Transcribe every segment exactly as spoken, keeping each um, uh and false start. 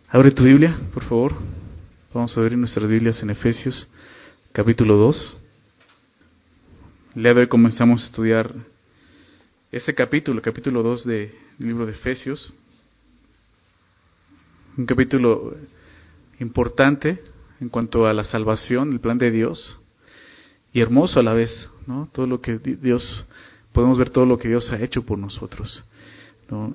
Abre tu Biblia, por favor. Vamos a abrir nuestras Biblias en Efesios, capítulo dos. El día de hoy comenzamos a estudiar este capítulo, el capítulo dos del libro de Efesios. Un capítulo importante en cuanto a la salvación, el plan de Dios, y hermoso a la vez, ¿no? Todo lo que Dios, podemos ver todo lo que Dios ha hecho por nosotros, ¿no?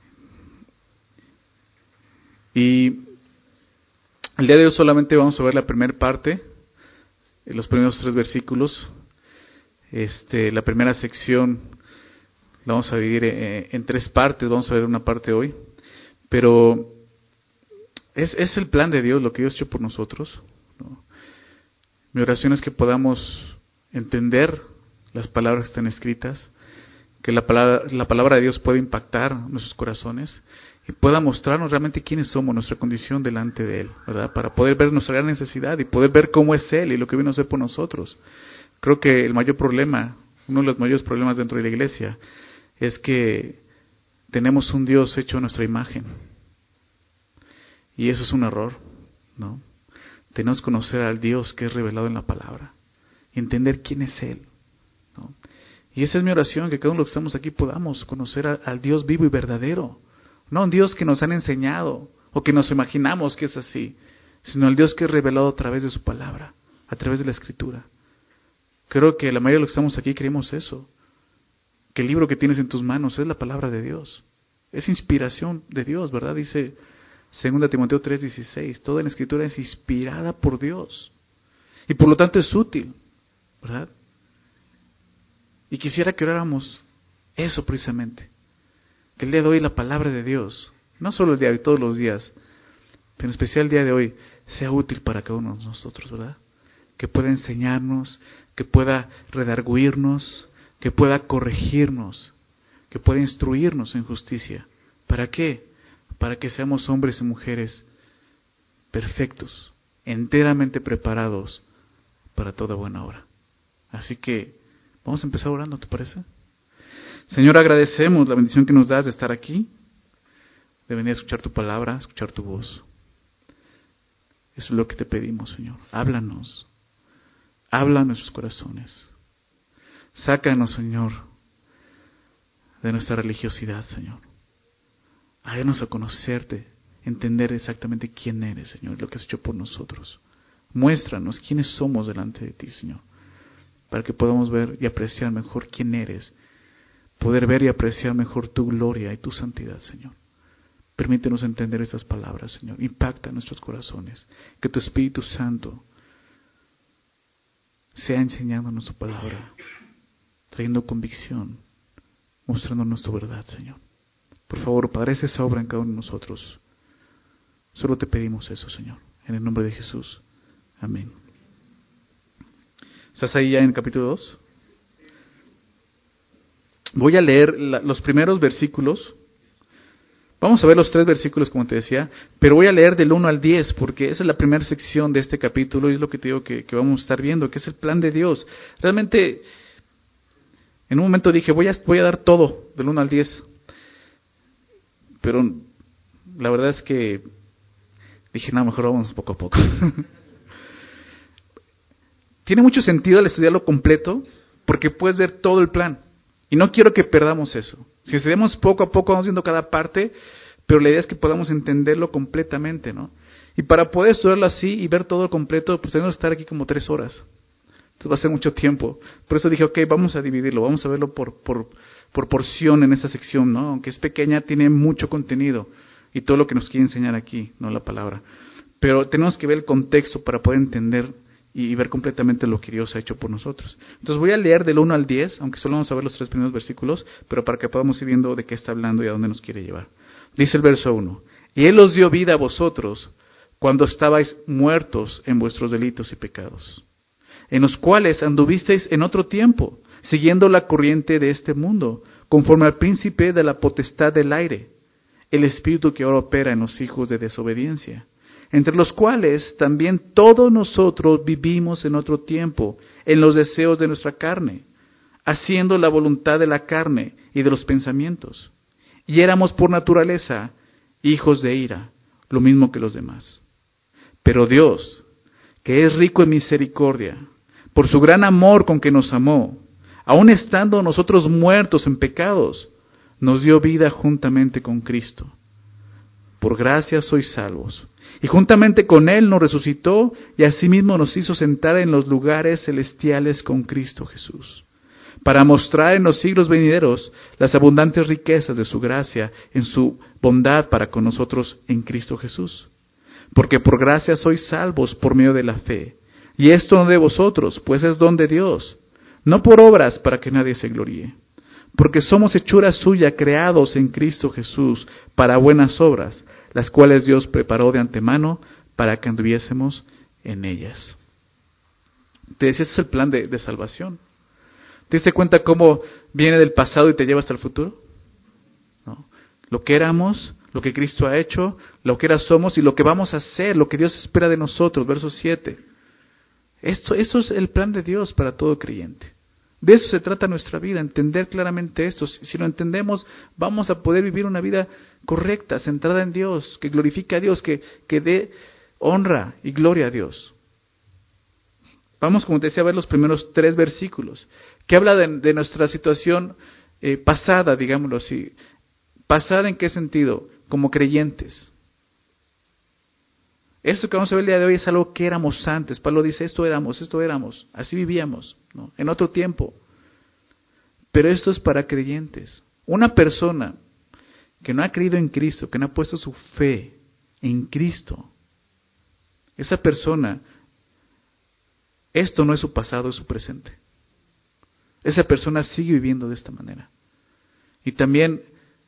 Y el día de hoy solamente vamos a ver la primera parte, los primeros tres versículos. Este, la primera sección la vamos a dividir en, en tres partes, vamos a ver una parte hoy, pero es, es el plan de Dios, lo que Dios ha hecho por nosotros, ¿no? Mi oración es que podamos entender las palabras que están escritas, que la palabra, la palabra de Dios pueda impactar nuestros corazones y pueda mostrarnos realmente quiénes somos, nuestra condición delante de Él, ¿verdad? Para poder ver nuestra gran necesidad y poder ver cómo es Él y lo que vino a hacer por nosotros. Creo que el mayor problema, uno de los mayores problemas dentro de la iglesia, es que tenemos un Dios hecho a nuestra imagen. Y eso es un error, ¿no? Tenemos que conocer al Dios que es revelado en la palabra y entender quién es Él, ¿no? Y esa es mi oración, que cada uno de los que estamos aquí podamos conocer a, al Dios vivo y verdadero. No un Dios que nos han enseñado o que nos imaginamos que es así, sino el Dios que es revelado a través de su palabra, a través de la Escritura. Creo que la mayoría de los que estamos aquí creemos eso, que el libro que tienes en tus manos es la palabra de Dios. Es inspiración de Dios, ¿verdad? Dice Segunda Timoteo tres dieciséis, toda la Escritura es inspirada por Dios y por lo tanto es útil, ¿verdad? Y quisiera que oráramos eso precisamente, que el día de hoy la palabra de Dios, no solo el día de hoy, todos los días, pero en especial el día de hoy, sea útil para cada uno de nosotros, ¿verdad? Que pueda enseñarnos, que pueda redarguirnos, que pueda corregirnos, que pueda instruirnos en justicia. ¿Para qué? Para que seamos hombres y mujeres perfectos, enteramente preparados para toda buena obra. Así que vamos a empezar orando, ¿te parece? Señor, agradecemos la bendición que nos das de estar aquí, de venir a escuchar tu palabra, a escuchar tu voz. Eso es lo que te pedimos, Señor. Háblanos. Habla a nuestros corazones. Sácanos, Señor, de nuestra religiosidad, Señor. Háganos a conocerte, entender exactamente quién eres, Señor, lo que has hecho por nosotros. Muéstranos quiénes somos delante de ti, Señor, para que podamos ver y apreciar mejor quién eres, poder ver y apreciar mejor tu gloria y tu santidad, Señor. Permítenos entender estas palabras, Señor. Impacta nuestros corazones. Que tu Espíritu Santo sea enseñándonos tu palabra, trayendo convicción, mostrándonos tu verdad, Señor. Por favor, Padre, haz esa obra en cada uno de nosotros. Solo te pedimos eso, Señor. En el nombre de Jesús. Amén. ¿Estás ahí ya en el capítulo dos? Voy a leer la, los primeros versículos. Vamos a ver los tres versículos, como te decía, pero voy a leer del uno al diez, porque esa es la primera sección de este capítulo y es lo que te digo que, que vamos a estar viendo, que es el plan de Dios. Realmente, en un momento dije, voy a, voy a dar todo, del uno al diez, pero la verdad es que dije, no, mejor vamos poco a poco. Tiene mucho sentido al estudiarlo completo, porque puedes ver todo el plan. Y no quiero que perdamos eso. Si estudiamos poco a poco, vamos viendo cada parte, pero la idea es que podamos entenderlo completamente, ¿no? Y para poder estudiarlo así y ver todo completo, pues tenemos que estar aquí como tres horas. Entonces va a ser mucho tiempo. Por eso dije, ok, vamos a dividirlo, vamos a verlo por, por, por porción en esta sección, ¿no? Aunque es pequeña, tiene mucho contenido y todo lo que nos quiere enseñar aquí, no la palabra. Pero tenemos que ver el contexto para poder entender y ver completamente lo que Dios ha hecho por nosotros. Entonces voy a leer del uno al diez, aunque solo vamos a ver los tres primeros versículos, pero para que podamos ir viendo de qué está hablando y a dónde nos quiere llevar. Dice el verso uno, y Él os dio vida a vosotros cuando estabais muertos en vuestros delitos y pecados, en los cuales anduvisteis en otro tiempo, siguiendo la corriente de este mundo, conforme al príncipe de la potestad del aire, el espíritu que ahora opera en los hijos de desobediencia, entre los cuales también todos nosotros vivimos en otro tiempo, en los deseos de nuestra carne, haciendo la voluntad de la carne y de los pensamientos. Y éramos por naturaleza hijos de ira, lo mismo que los demás. Pero Dios, que es rico en misericordia, por su gran amor con que nos amó, aun estando nosotros muertos en pecados, nos dio vida juntamente con Cristo. Por gracia sois salvos. Y juntamente con Él nos resucitó y asimismo nos hizo sentar en los lugares celestiales con Cristo Jesús, para mostrar en los siglos venideros las abundantes riquezas de su gracia en su bondad para con nosotros en Cristo Jesús. Porque por gracia sois salvos por medio de la fe. Y esto no de vosotros, pues es don de Dios, no por obras para que nadie se gloríe. Porque somos hechura suya, creados en Cristo Jesús para buenas obras, las cuales Dios preparó de antemano para que anduviésemos en ellas. Te decía, ese es el plan de, de salvación. ¿Te diste cuenta cómo viene del pasado y te lleva hasta el futuro? ¿No? Lo que éramos, lo que Cristo ha hecho, lo que era somos y lo que vamos a hacer, lo que Dios espera de nosotros. Verso siete. Esto, eso es el plan de Dios para todo creyente. De eso se trata nuestra vida, entender claramente esto. Si, si lo entendemos, vamos a poder vivir una vida correcta, centrada en Dios, que glorifique a Dios, que, que dé honra y gloria a Dios. Vamos, como te decía, a ver los primeros tres versículos, que habla de, de nuestra situación eh, pasada, digámoslo así. ¿Pasada en qué sentido? Como creyentes. Esto que vamos a ver el día de hoy es algo que éramos antes. Pablo dice, esto éramos, esto éramos, así vivíamos, ¿no? En otro tiempo. Pero esto es para creyentes. Una persona que no ha creído en Cristo, que no ha puesto su fe en Cristo, esa persona, esto no es su pasado, es su presente. Esa persona sigue viviendo de esta manera. Y también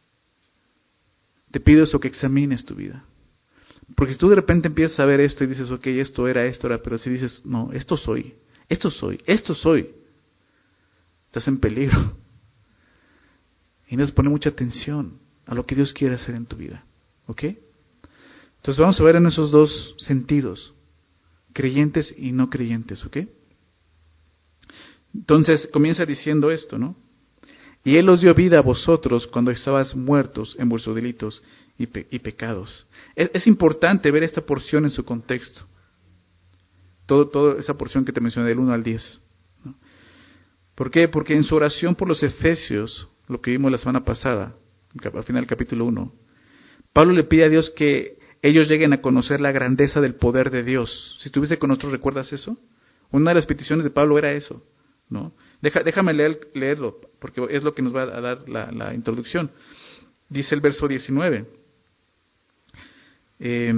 te pido eso, que examines tu vida. Porque si tú de repente empiezas a ver esto y dices, ok, esto era, esto era, pero si dices, no, esto soy, esto soy, esto soy, estás en peligro. Y necesitas poner mucha atención a lo que Dios quiere hacer en tu vida. ¿Ok? Entonces vamos a ver en esos dos sentidos, creyentes y no creyentes. ¿Ok? Entonces comienza diciendo esto, ¿no? Y Él os dio vida a vosotros cuando estabas muertos en vuestros delitos y, pe- y pecados. Es, es importante ver esta porción en su contexto. Todo, toda esa porción que te mencioné del uno al diez. ¿No? ¿Por qué? Porque en su oración por los Efesios, lo que vimos la semana pasada, al final del capítulo uno, Pablo le pide a Dios que ellos lleguen a conocer la grandeza del poder de Dios. Si estuviste con nosotros, ¿recuerdas eso? Una de las peticiones de Pablo era eso, ¿no? Deja, déjame leer, leerlo, porque es lo que nos va a dar la, la introducción. Dice el verso diecinueve. Eh,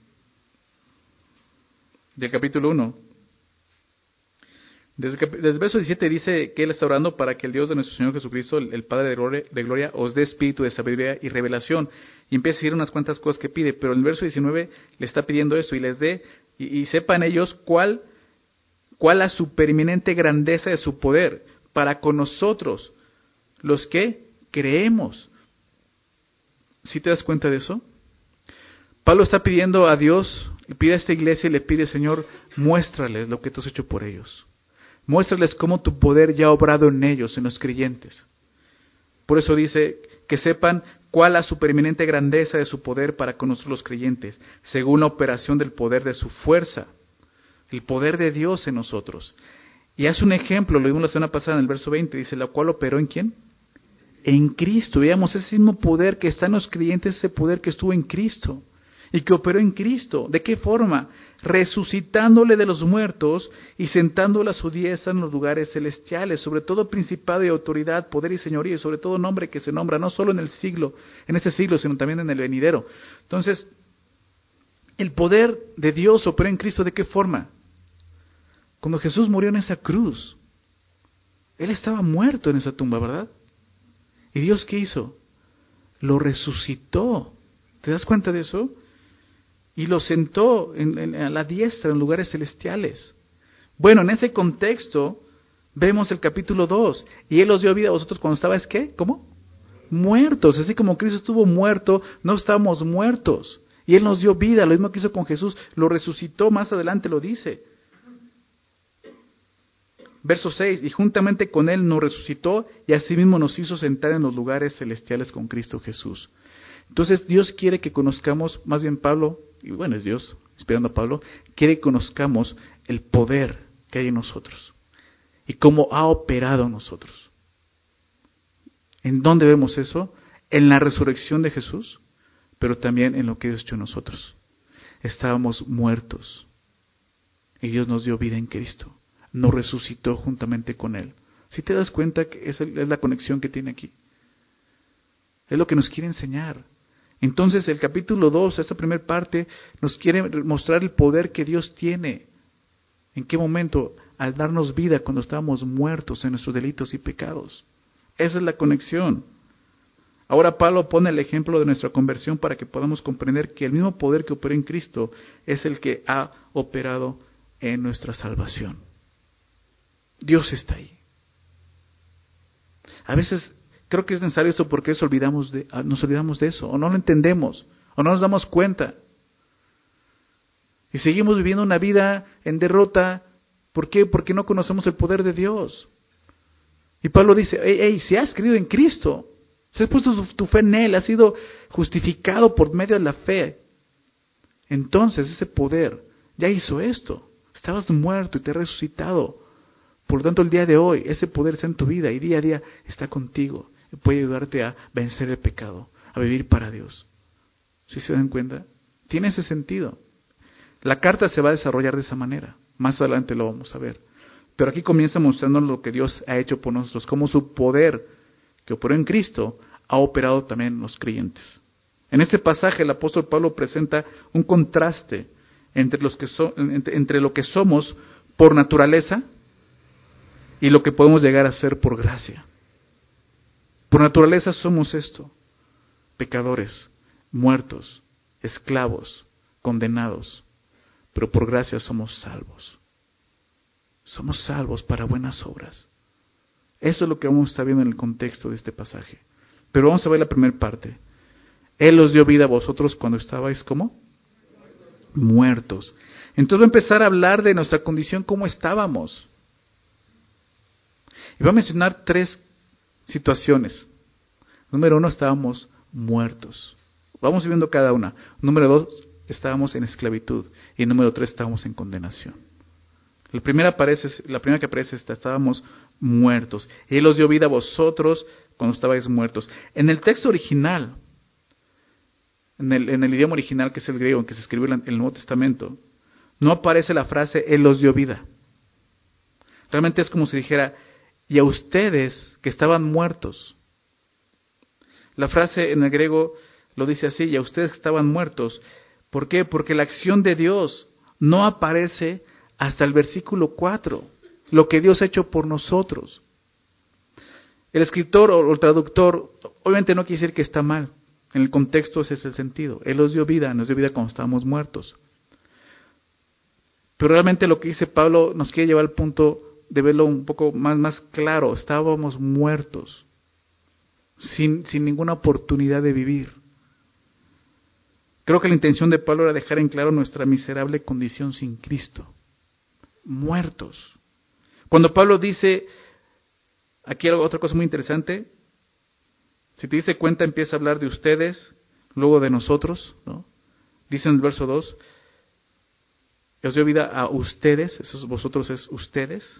del capítulo uno. Desde, desde el verso diecisiete dice que Él está orando para que el Dios de nuestro Señor Jesucristo, el, el Padre de gloria, de gloria, os dé espíritu de sabiduría y revelación. Y empieza a decir unas cuantas cosas que pide, pero en el verso diecinueve le está pidiendo eso y les dé, y, y sepan ellos cuál, cuál la supereminente grandeza de su poder para con nosotros, los que creemos. ¿Sí te das cuenta de eso? Pablo está pidiendo a Dios, le pide a esta iglesia y le pide, Señor, muéstrales lo que tú has hecho por ellos. Muéstrales cómo tu poder ya ha obrado en ellos, en los creyentes. Por eso dice que sepan cuál la supereminente grandeza de su poder para con nosotros los creyentes, según la operación del poder de su fuerza, el poder de Dios en nosotros. Y hace un ejemplo, lo vimos la semana pasada en el verso veinte, dice, ¿la cual operó en quién? En Cristo. Veamos ese mismo poder que está en los creyentes, ese poder que estuvo en Cristo y que operó en Cristo. ¿De qué forma? Resucitándole de los muertos y sentándole a su diestra en los lugares celestiales, sobre todo principado y autoridad, poder y señoría, y sobre todo nombre que se nombra, no solo en el siglo, en este siglo, sino también en el venidero. Entonces, el poder de Dios operó en Cristo, ¿de qué forma? Cuando Jesús murió en esa cruz, Él estaba muerto en esa tumba, ¿verdad? ¿Y Dios qué hizo? Lo resucitó. ¿Te das cuenta de eso? Y lo sentó en, en, a la diestra en lugares celestiales. Bueno, en ese contexto vemos el capítulo dos. Y Él os dio vida a vosotros cuando estabais, ¿qué? ¿Cómo? Muertos. Así como Cristo estuvo muerto, no estábamos muertos. Y Él nos dio vida, lo mismo que hizo con Jesús. Lo resucitó, más adelante lo dice. Verso seis, y juntamente con Él nos resucitó y asimismo nos hizo sentar en los lugares celestiales con Cristo Jesús. Entonces Dios quiere que conozcamos, más bien Pablo, y bueno, es Dios, inspirando a Pablo, quiere que conozcamos el poder que hay en nosotros y cómo ha operado en nosotros. ¿En dónde vemos eso? En la resurrección de Jesús, pero también en lo que Dios ha hecho en nosotros. Estábamos muertos y Dios nos dio vida en Cristo, nos resucitó juntamente con Él. ¿Sí te das cuenta que esa es la conexión que tiene aquí? Es lo que nos quiere enseñar. Entonces el capítulo dos, esta primera parte, nos quiere mostrar el poder que Dios tiene. ¿En qué momento? Al darnos vida cuando estábamos muertos en nuestros delitos y pecados. Esa es la conexión. Ahora Pablo pone el ejemplo de nuestra conversión para que podamos comprender que el mismo poder que operó en Cristo es el que ha operado en nuestra salvación. Dios está ahí. A veces creo que es necesario esto porque nos olvidamos de, nos olvidamos de eso, o no lo entendemos, o no nos damos cuenta. Y seguimos viviendo una vida en derrota. ¿Por qué? Porque no conocemos el poder de Dios. Y Pablo dice, hey, hey, si has creído en Cristo, si has puesto tu, tu fe en Él, has sido justificado por medio de la fe, entonces ese poder ya hizo esto. Estabas muerto y te ha resucitado. Por lo tanto, el día de hoy, ese poder está en tu vida y día a día está contigo. Y puede ayudarte a vencer el pecado, a vivir para Dios. ¿Sí se dan cuenta? Tiene ese sentido. La carta se va a desarrollar de esa manera. Más adelante lo vamos a ver. Pero aquí comienza mostrándonos lo que Dios ha hecho por nosotros, cómo su poder que operó en Cristo ha operado también en los creyentes. En este pasaje el apóstol Pablo presenta un contraste entre, los que so, entre, entre lo que somos por naturaleza y lo que podemos llegar a ser por gracia. Por naturaleza somos esto: pecadores, muertos, esclavos, condenados. Pero por gracia somos salvos. Somos salvos para buenas obras. Eso es lo que vamos a estar viendo en el contexto de este pasaje. Pero vamos a ver la primera parte. Él os dio vida a vosotros cuando estabais, ¿cómo? Muertos. Entonces va a empezar a hablar de nuestra condición, cómo estábamos. Y va a mencionar tres situaciones. Número uno, estábamos muertos. Vamos viendo cada una. Número dos, estábamos en esclavitud. Y número tres, estábamos en condenación. La primera, aparece, la primera que aparece es: estábamos muertos. Él os dio vida a vosotros cuando estabais muertos. En el texto original, en el, en el idioma original, que es el griego en que se escribió en el Nuevo Testamento, no aparece la frase Él os dio vida. Realmente es como si dijera: y a ustedes que estaban muertos. La frase en el griego lo dice así: y a ustedes que estaban muertos. ¿Por qué? Porque la acción de Dios no aparece hasta el versículo cuatro, lo que Dios ha hecho por nosotros. El escritor o el traductor obviamente no quiere decir que está mal. En el contexto ese es el sentido. Él nos dio vida, nos dio vida cuando estábamos muertos. Pero realmente lo que dice Pablo nos quiere llevar al punto de verlo un poco más, más claro. Estábamos muertos, sin, sin ninguna oportunidad de vivir. Creo que la intención de Pablo era dejar en claro nuestra miserable condición sin Cristo. Muertos. Cuando Pablo dice, aquí otra cosa muy interesante, si te diste cuenta empieza a hablar de ustedes, luego de nosotros, ¿no? Dice en el verso dos, os dio vida a ustedes, esos vosotros es ustedes.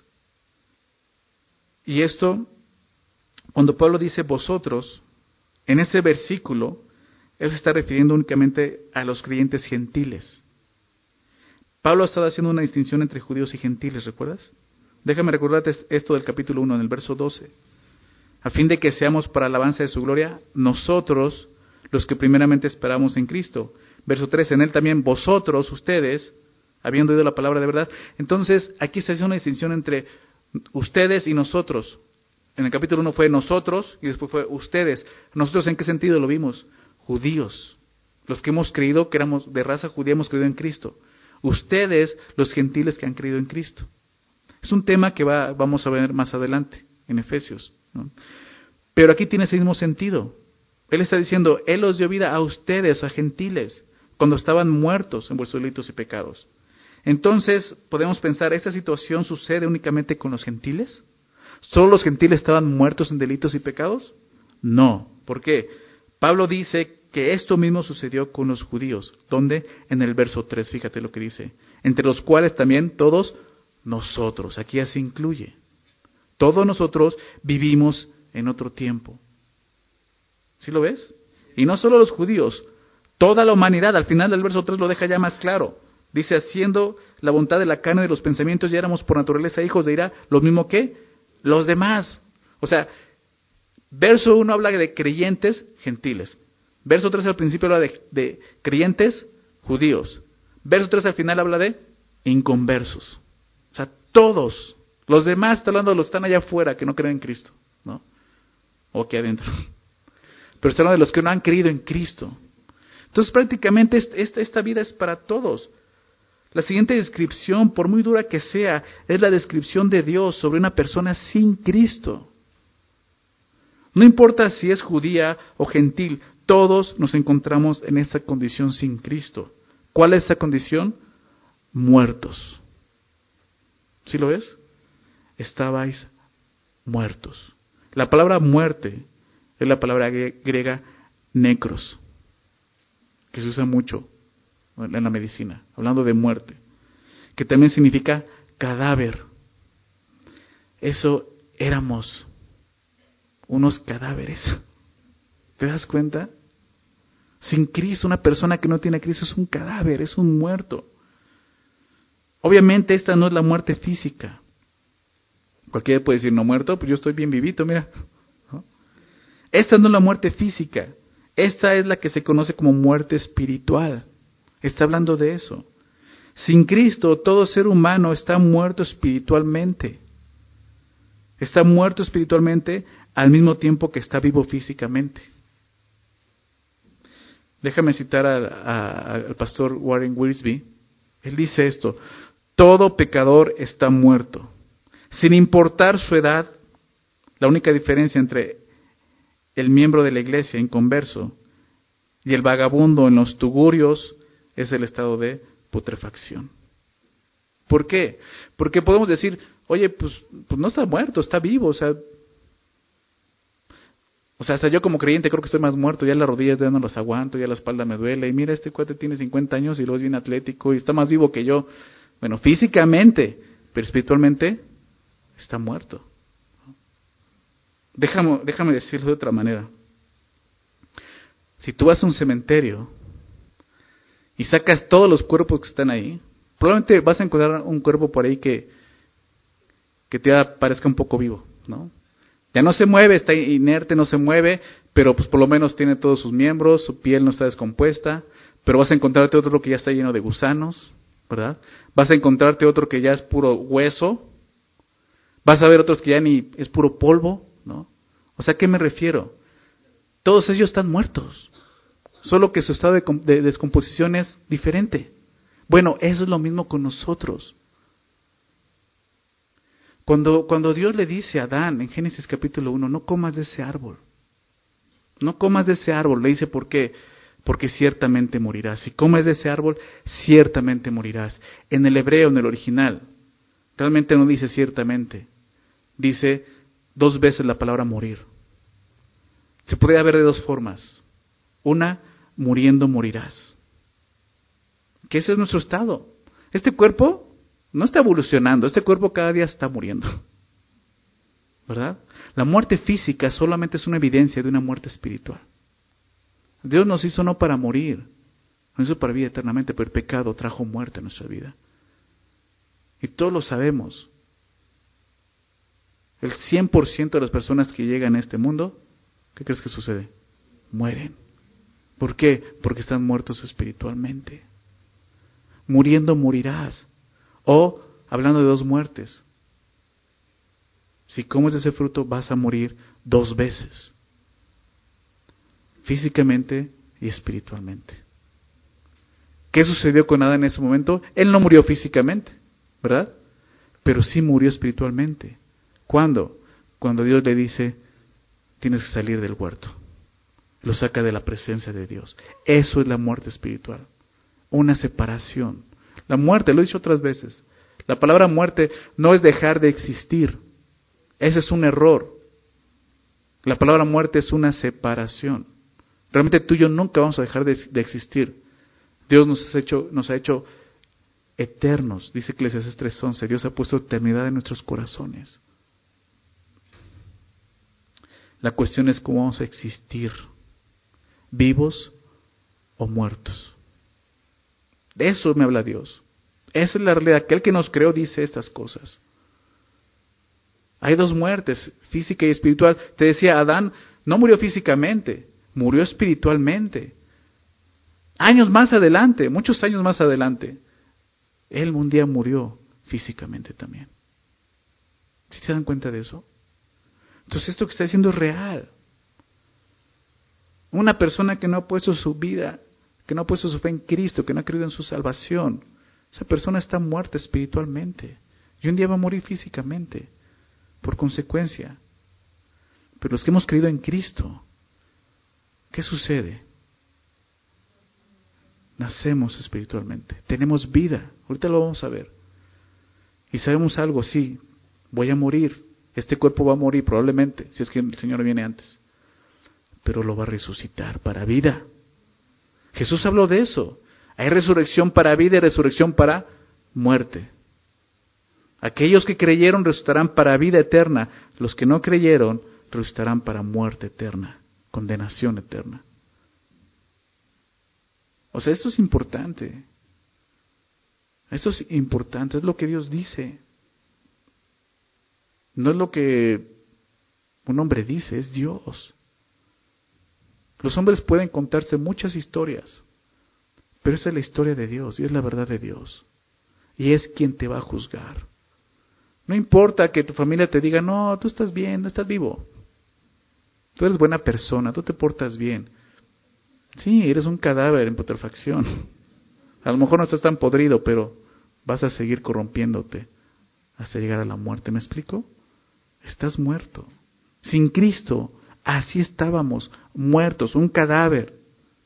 Y esto, cuando Pablo dice vosotros, en ese versículo, él se está refiriendo únicamente a los creyentes gentiles. Pablo ha estado haciendo una distinción entre judíos y gentiles, ¿recuerdas? Déjame recordarte esto del capítulo uno, en el verso doce. A fin de que seamos para alabanza de su gloria, nosotros, los que primeramente esperamos en Cristo. Verso trece, en él también vosotros, ustedes, habiendo oído la palabra de verdad. Entonces, aquí se hace una distinción entre ustedes y nosotros. En el capítulo uno fue nosotros y después fue ustedes. ¿Nosotros en qué sentido lo vimos? Judíos, los que hemos creído, que éramos de raza judía, hemos creído en Cristo. Ustedes, los gentiles que han creído en Cristo. Es un tema que va, vamos a ver más adelante, en Efesios, ¿no? Pero aquí tiene ese mismo sentido. Él está diciendo, Él os dio vida a ustedes, a gentiles, cuando estaban muertos en vuestros delitos y pecados. Entonces, podemos pensar, ¿esta situación sucede únicamente con los gentiles? ¿Solo los gentiles estaban muertos en delitos y pecados? No. ¿Por qué? Pablo dice que esto mismo sucedió con los judíos. ¿Dónde? En el verso tres, fíjate lo que dice. Entre los cuales también todos nosotros, aquí ya se incluye. Todos nosotros vivimos en otro tiempo. ¿Sí lo ves? Y no solo los judíos, toda la humanidad. Al final del verso tres lo deja ya más claro. Dice, haciendo la voluntad de la carne de los pensamientos, ya éramos por naturaleza hijos de ira, lo mismo que los demás. O sea, verso uno habla de creyentes gentiles. Verso tres al principio habla de, de creyentes judíos. Verso tres al final habla de inconversos. O sea, todos. Los demás, está hablando de los que están allá afuera, que no creen en Cristo, ¿no? O aquí adentro. Pero está hablando de los que no han creído en Cristo. Entonces prácticamente esta, esta vida es para todos. La siguiente descripción, por muy dura que sea, es la descripción de Dios sobre una persona sin Cristo. No importa si es judía o gentil, todos nos encontramos en esta condición sin Cristo. ¿Cuál es esta condición? Muertos. ¿Sí lo ves? Estabais muertos. La palabra muerte es la palabra griega necros, que se usa mucho en la medicina, hablando de muerte, que también significa cadáver. Eso éramos, unos cadáveres. ¿Te das cuenta? Sin Cristo, una persona que no tiene a Cristo es un cadáver, es un muerto. Obviamente esta no es la muerte física. Cualquiera puede decir, no muerto, pues yo estoy bien vivito, mira. ¿No? Esta no es la muerte física. Esta es la que se conoce como muerte espiritual. Está hablando de eso. Sin Cristo, todo ser humano está muerto espiritualmente. Está muerto espiritualmente al mismo tiempo que está vivo físicamente. Déjame citar a, a, al pastor Warren Wiersbe. Él dice esto: todo pecador está muerto. Sin importar su edad, la única diferencia entre el miembro de la iglesia inconverso y el vagabundo en los tugurios es el estado de putrefacción. ¿Por qué? Porque podemos decir, oye, pues, pues no está muerto, está vivo, o sea, o sea, hasta yo como creyente creo que estoy más muerto, ya las rodillas ya no las aguanto, ya la espalda me duele, y mira, este cuate tiene cincuenta años y luego es bien atlético y está más vivo que yo. Bueno, físicamente, pero espiritualmente está muerto. Déjame, déjame decirlo de otra manera. Si tú vas a un cementerio y sacas todos los cuerpos que están ahí, probablemente vas a encontrar un cuerpo por ahí que, que te parezca un poco vivo, ¿no? Ya no se mueve, está inerte, no se mueve, pero pues por lo menos tiene todos sus miembros, su piel no está descompuesta, pero vas a encontrarte otro que ya está lleno de gusanos, ¿verdad? Vas a encontrarte otro que ya es puro hueso, vas a ver otros que ya ni es puro polvo, ¿no? O sea, ¿a qué me refiero? Todos ellos están muertos, solo que su estado de, de descomposición es diferente. Bueno, eso es lo mismo con nosotros. Cuando, cuando Dios le dice a Adán en Génesis capítulo uno, no comas de ese árbol, no comas de ese árbol, le dice, ¿por qué? Porque ciertamente morirás. Si comes de ese árbol, ciertamente morirás. En el hebreo, en el original, realmente no dice ciertamente, dice dos veces la palabra morir. Se podría ver de dos formas. Una, muriendo morirás. Que ese es nuestro estado. Este cuerpo no está evolucionando, este cuerpo cada día está muriendo. ¿Verdad? La muerte física solamente es una evidencia de una muerte espiritual. Dios nos hizo no para morir, nos hizo para vivir eternamente, pero el pecado trajo muerte a nuestra vida. Y todos lo sabemos. El cien por ciento de las personas que llegan a este mundo, ¿qué crees que sucede? Mueren. ¿Por qué? Porque están muertos espiritualmente. Muriendo morirás. O, hablando de dos muertes, si comes ese fruto vas a morir dos veces. Físicamente y espiritualmente. ¿Qué sucedió con Adán en ese momento? Él no murió físicamente, ¿verdad? Pero sí murió espiritualmente. ¿Cuándo? Cuando Dios le dice, tienes que salir del huerto. Lo saca de la presencia de Dios. Eso es la muerte espiritual. Una separación. La muerte, lo he dicho otras veces, la palabra muerte no es dejar de existir. Ese es un error. La palabra muerte es una separación. Realmente tú y yo nunca vamos a dejar de, de existir. Dios nos ha hecho, nos ha hecho eternos, dice Eclesiastés tres once. Dios ha puesto eternidad en nuestros corazones. La cuestión es cómo vamos a existir, vivos o muertos. De eso me habla Dios. Esa es la realidad. Aquel que nos creó dice estas cosas. Hay dos muertes, física y espiritual. Te decía, Adán no murió físicamente, murió espiritualmente. Años más adelante, muchos años más adelante, él un día murió físicamente también. ¿Sí se dan cuenta de eso? Entonces esto que está diciendo es real. Una persona que no ha puesto su vida, que no ha puesto su fe en Cristo, que no ha creído en su salvación, esa persona está muerta espiritualmente y un día va a morir físicamente por consecuencia. Pero los que hemos creído en Cristo, ¿qué sucede? Nacemos espiritualmente, tenemos vida, ahorita lo vamos a ver. Y sabemos algo, sí, voy a morir, este cuerpo va a morir probablemente, si es que el Señor viene antes, pero lo va a resucitar para vida. Jesús habló de eso, hay resurrección para vida y resurrección para muerte. Aquellos que creyeron resucitarán para vida eterna, los que no creyeron resucitarán para muerte eterna, condenación eterna. O sea, esto es importante. Esto es importante, es lo que Dios dice. No es lo que un hombre dice, es Dios. Los hombres pueden contarse muchas historias, pero esa es la historia de Dios y es la verdad de Dios. Y es quien te va a juzgar. No importa que tu familia te diga, no, tú estás bien, no estás vivo. Tú eres buena persona, tú te portas bien. Sí, eres un cadáver en putrefacción. A lo mejor no estás tan podrido, pero vas a seguir corrompiéndote hasta llegar a la muerte. ¿Me explico? Estás muerto. Sin Cristo, así estábamos, muertos, un cadáver.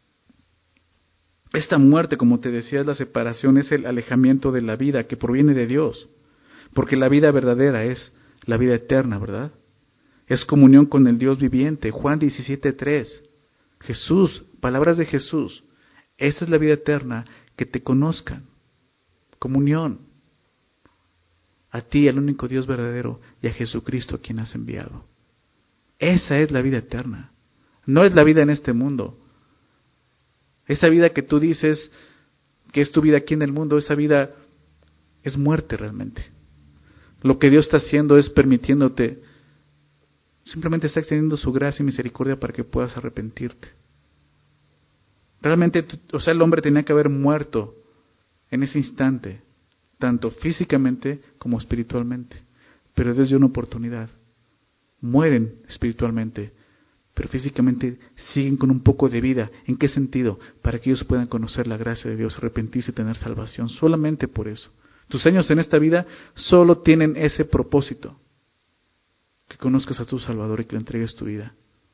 Esta muerte, como te decía, es la separación, es el alejamiento de la vida que proviene de Dios. Porque la vida verdadera es la vida eterna, ¿verdad? Es comunión con el Dios viviente. Juan diecisiete tres. Jesús, palabras de Jesús, esa es la vida eterna, que te conozcan, comunión, a ti, al único Dios verdadero, y a Jesucristo a quien has enviado. Esa es la vida eterna, no es la vida en este mundo. Esa vida que tú dices que es tu vida aquí en el mundo, esa vida es muerte realmente. Lo que Dios está haciendo es permitiéndote, simplemente está extendiendo su gracia y misericordia para que puedas arrepentirte. Realmente, o sea, el hombre tenía que haber muerto en ese instante, tanto físicamente como espiritualmente. Pero Dios dio una oportunidad. Mueren espiritualmente, pero físicamente siguen con un poco de vida. ¿En qué sentido? Para que ellos puedan conocer la gracia de Dios, arrepentirse y tener salvación. Solamente por eso. Tus años en esta vida solo tienen ese propósito. Que conozcas a tu Salvador y que le entregues tu vida.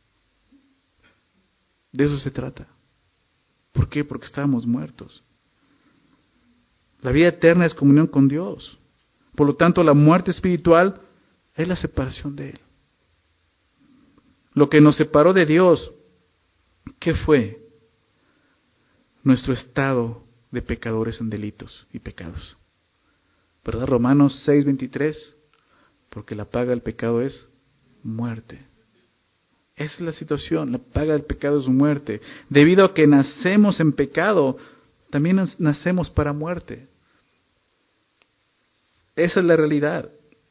De eso se trata. ¿Por qué? Porque estábamos muertos. La vida eterna es comunión con Dios. Por lo tanto, la muerte espiritual es la separación de Él. Lo que nos separó de Dios, ¿qué fue? Nuestro estado de pecadores en delitos y pecados. ¿Verdad? Romanos seis veintitrés. Porque la paga del pecado es muerte. Esa es la situación, la paga del pecado es muerte. Debido a que nacemos en pecado, también nacemos para muerte. Esa es la realidad.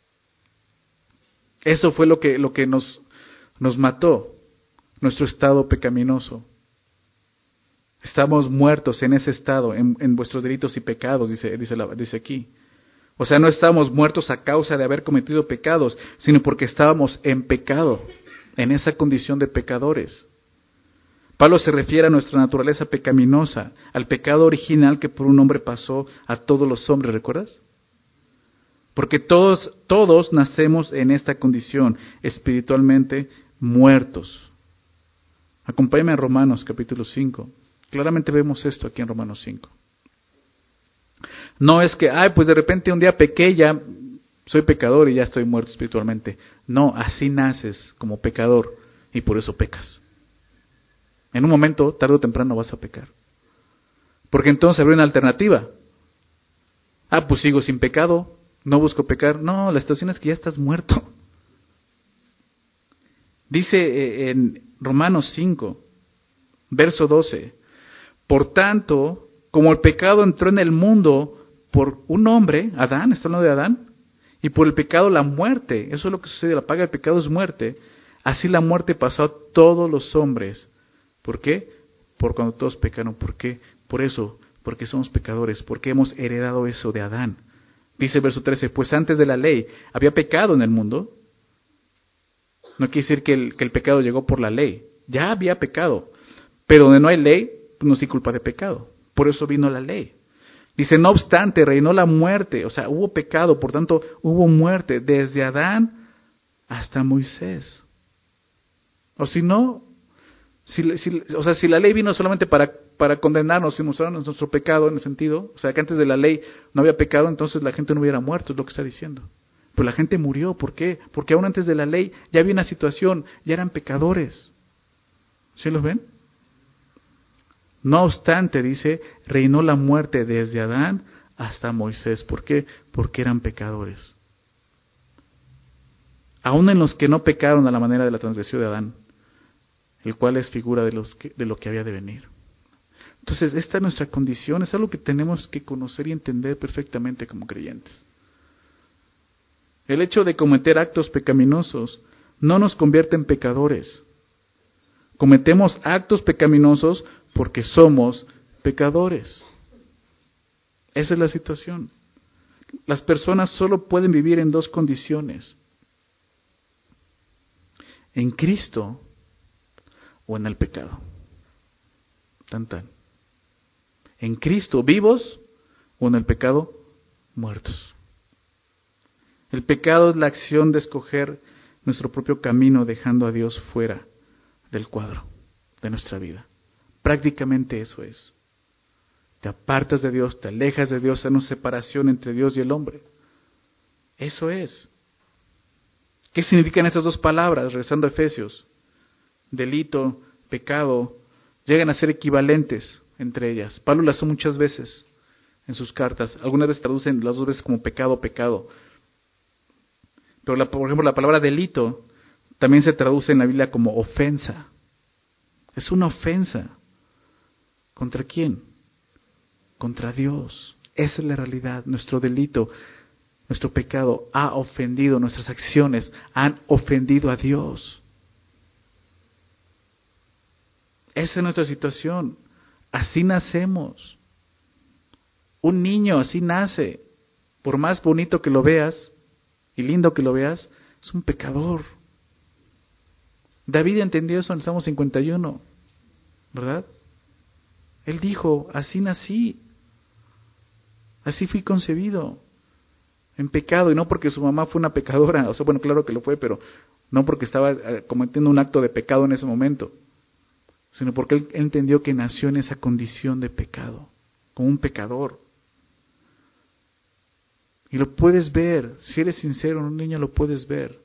Eso fue lo que, lo que nos, nos mató, nuestro estado pecaminoso. Estamos muertos en ese estado, en, en vuestros delitos y pecados, dice, dice, la, dice aquí. O sea, no estábamos muertos a causa de haber cometido pecados, sino porque estábamos en pecado, en esa condición de pecadores. Pablo se refiere a nuestra naturaleza pecaminosa, al pecado original que por un hombre pasó a todos los hombres, ¿recuerdas? Porque todos, todos nacemos en esta condición, espiritualmente muertos. Acompáñame a Romanos capítulo cinco. Claramente vemos esto aquí en Romanos cinco. No es que, ay, pues de repente un día pequé, ya soy pecador y ya estoy muerto espiritualmente. No, así naces como pecador y por eso pecas. En un momento, tarde o temprano vas a pecar. Porque entonces habría una alternativa. Ah, pues sigo sin pecado, no busco pecar. No, la situación es que ya estás muerto. Dice en Romanos cinco, verso doce, por tanto, como el pecado entró en el mundo por un hombre, Adán, está hablando de Adán, y por el pecado la muerte, eso es lo que sucede, la paga del pecado es muerte, así la muerte pasó a todos los hombres. ¿Por qué? Por cuando todos pecaron. ¿Por qué? Por eso, porque somos pecadores, porque hemos heredado eso de Adán. Dice el verso trece, pues antes de la ley había pecado en el mundo. No quiere decir que el, que el pecado llegó por la ley, ya había pecado, pero donde no hay ley, no hay culpa de pecado, por eso vino la ley. Dice, no obstante, reinó la muerte, o sea, hubo pecado, por tanto, hubo muerte desde Adán hasta Moisés. O si no, si, si, o sea, si la ley vino solamente para, para condenarnos y mostrarnos nuestro pecado en el sentido, o sea, que antes de la ley no había pecado, entonces la gente no hubiera muerto, es lo que está diciendo. Pero la gente murió, ¿por qué? Porque aún antes de la ley ya había una situación, ya eran pecadores. ¿Sí los ven? No obstante, dice, reinó la muerte desde Adán hasta Moisés. ¿Por qué? Porque eran pecadores. Aún en los que no pecaron a la manera de la transgresión de Adán, el cual es figura de, los que, de lo que había de venir. Entonces, esta es nuestra condición, es algo que tenemos que conocer y entender perfectamente como creyentes. El hecho de cometer actos pecaminosos no nos convierte en pecadores. Cometemos actos pecaminosos porque somos pecadores. Esa es la situación. Las personas solo pueden vivir en dos condiciones: en Cristo o en el pecado. Tan tan. En Cristo vivos o en el pecado muertos. El pecado es la acción de escoger nuestro propio camino dejando a Dios fuera del cuadro de nuestra vida. Prácticamente eso es. Te apartas de Dios, te alejas de Dios, hay una separación entre Dios y el hombre. Eso es. ¿Qué significan estas dos palabras? Regresando a Efesios. Delito, pecado, llegan a ser equivalentes entre ellas. Pablo las usa muchas veces en sus cartas. Algunas veces traducen las dos veces como pecado, pecado. Pero, la, por ejemplo, la palabra delito también se traduce en la Biblia como ofensa. Es una ofensa. ¿Contra quién? Contra Dios. Esa es la realidad. Nuestro delito, nuestro pecado ha ofendido, nuestras acciones han ofendido a Dios. Esa es nuestra situación. Así nacemos. Un niño así nace. Por más bonito que lo veas y lindo que lo veas, es un pecador. David entendió eso en el Salmo cincuenta y uno, ¿verdad? Él dijo, así nací, así fui concebido, en pecado, y no porque su mamá fue una pecadora, o sea, bueno, claro que lo fue, pero no porque estaba cometiendo un acto de pecado en ese momento, sino porque él entendió que nació en esa condición de pecado, como un pecador. Y lo puedes ver, si eres sincero, un niño lo puedes ver.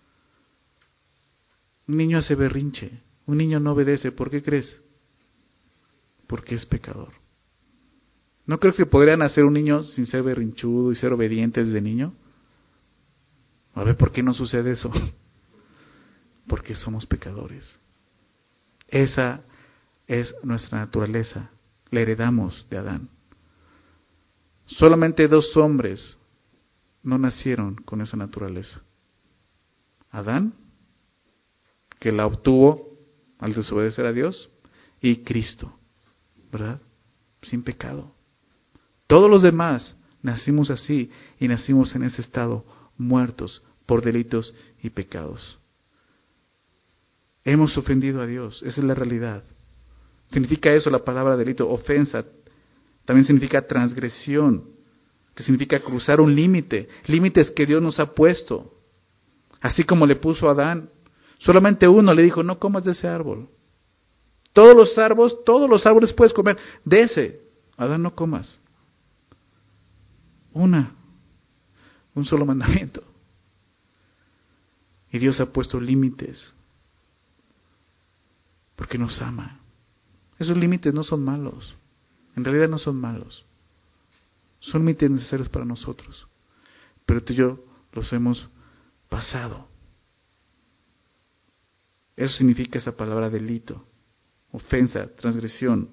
Un niño hace berrinche, un niño no obedece, ¿por qué crees? Porque es pecador. ¿No crees que podría nacer un niño sin ser berrinchudo y ser obediente desde niño? A ver, ¿por qué no sucede eso? Porque somos pecadores. Esa es nuestra naturaleza, la heredamos de Adán. Solamente dos hombres no nacieron con esa naturaleza. Adán, que la obtuvo al desobedecer a Dios, y Cristo, ¿verdad? Sin pecado. Todos los demás nacimos así y nacimos en ese estado, muertos por delitos y pecados. Hemos ofendido a Dios, esa es la realidad. Significa eso la palabra delito, ofensa. También significa transgresión, que significa cruzar un límite, límites que Dios nos ha puesto. Así como le puso a Adán, solamente uno le dijo, no comas de ese árbol. Todos los árboles, todos los árboles puedes comer, de ese, Adán, no comas. Una, un solo mandamiento. Y Dios ha puesto límites, porque nos ama. Esos límites no son malos. En realidad no son malos. Son límites necesarios para nosotros. Pero tú y yo los hemos pasado. Eso significa esa palabra delito, ofensa, transgresión.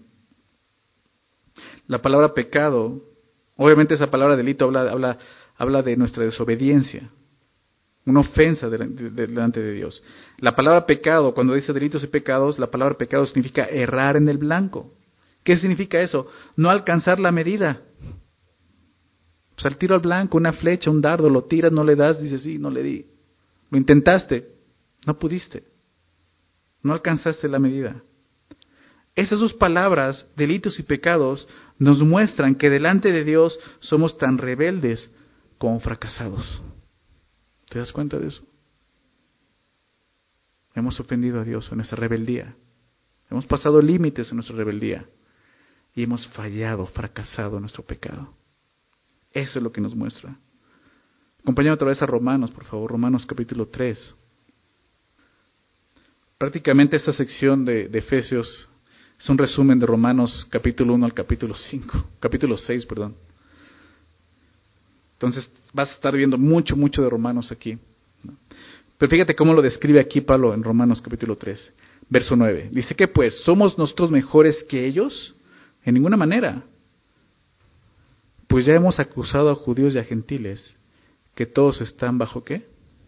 La palabra pecado, obviamente esa palabra delito habla, habla, habla de nuestra desobediencia, una ofensa delante de Dios. La palabra pecado, cuando dice delitos y pecados, la palabra pecado significa errar en el blanco. ¿Qué significa eso? No alcanzar la medida. Pues al tiro al blanco, una flecha, un dardo, lo tiras, no le das, dices sí, no le di. Lo intentaste, no pudiste. No alcanzaste la medida. Esas dos palabras, delitos y pecados, nos muestran que delante de Dios somos tan rebeldes como fracasados. ¿Te das cuenta de eso? Hemos ofendido a Dios en nuestra rebeldía. Hemos pasado límites en nuestra rebeldía. Y hemos fallado, fracasado en nuestro pecado. Eso es lo que nos muestra. Acompáñame otra vez a Romanos, por favor. Romanos capítulo tres. Prácticamente esta sección de, de Efesios es un resumen de Romanos capítulo uno al capítulo cinco, capítulo seis, perdón. Entonces vas a estar viendo mucho, mucho de Romanos aquí. Pero fíjate cómo lo describe aquí Pablo en Romanos capítulo tres, verso nueve. Dice que pues, ¿somos nosotros mejores que ellos? En ninguna manera. Pues ya hemos acusado a judíos y a gentiles que todos están bajo ¿qué?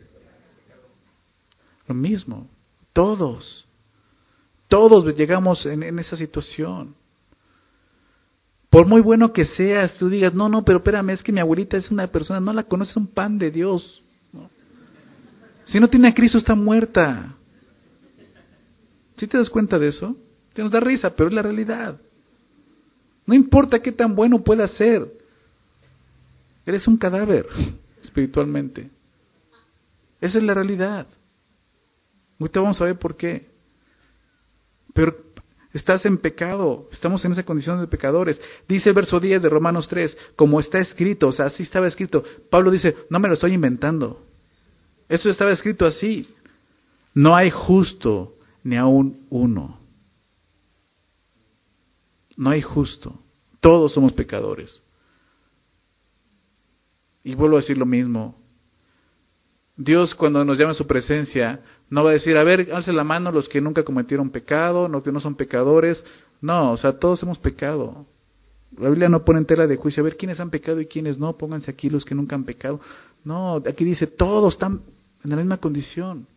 Lo mismo. Todos, todos llegamos en, en esa situación. Por muy bueno que seas, tú digas, no, no, pero espérame, es que mi abuelita es una persona, no la conoces, un pan de Dios. ¿No? Si no tiene a Cristo, está muerta. ¿Sí te das cuenta de eso? Te nos da risa, pero es la realidad. No importa qué tan bueno pueda ser. Eres un cadáver, espiritualmente. Esa es la realidad. Ahorita vamos a ver por qué. Pero estás en pecado, estamos en esa condición de pecadores. Dice el verso diez de Romanos tres, como está escrito, o sea, así estaba escrito. Pablo dice, no me lo estoy inventando. Eso estaba escrito así. No hay justo ni aún uno. No hay justo. Todos somos pecadores. Y vuelvo a decir lo mismo. Dios cuando nos llama a su presencia no va a decir, a ver, alce la mano los que nunca cometieron pecado, los que no son pecadores. No, o sea, todos hemos pecado. La Biblia no pone en tela de juicio, a ver quiénes han pecado y quiénes no, pónganse aquí los que nunca han pecado. No, aquí dice, todos están en la misma condición.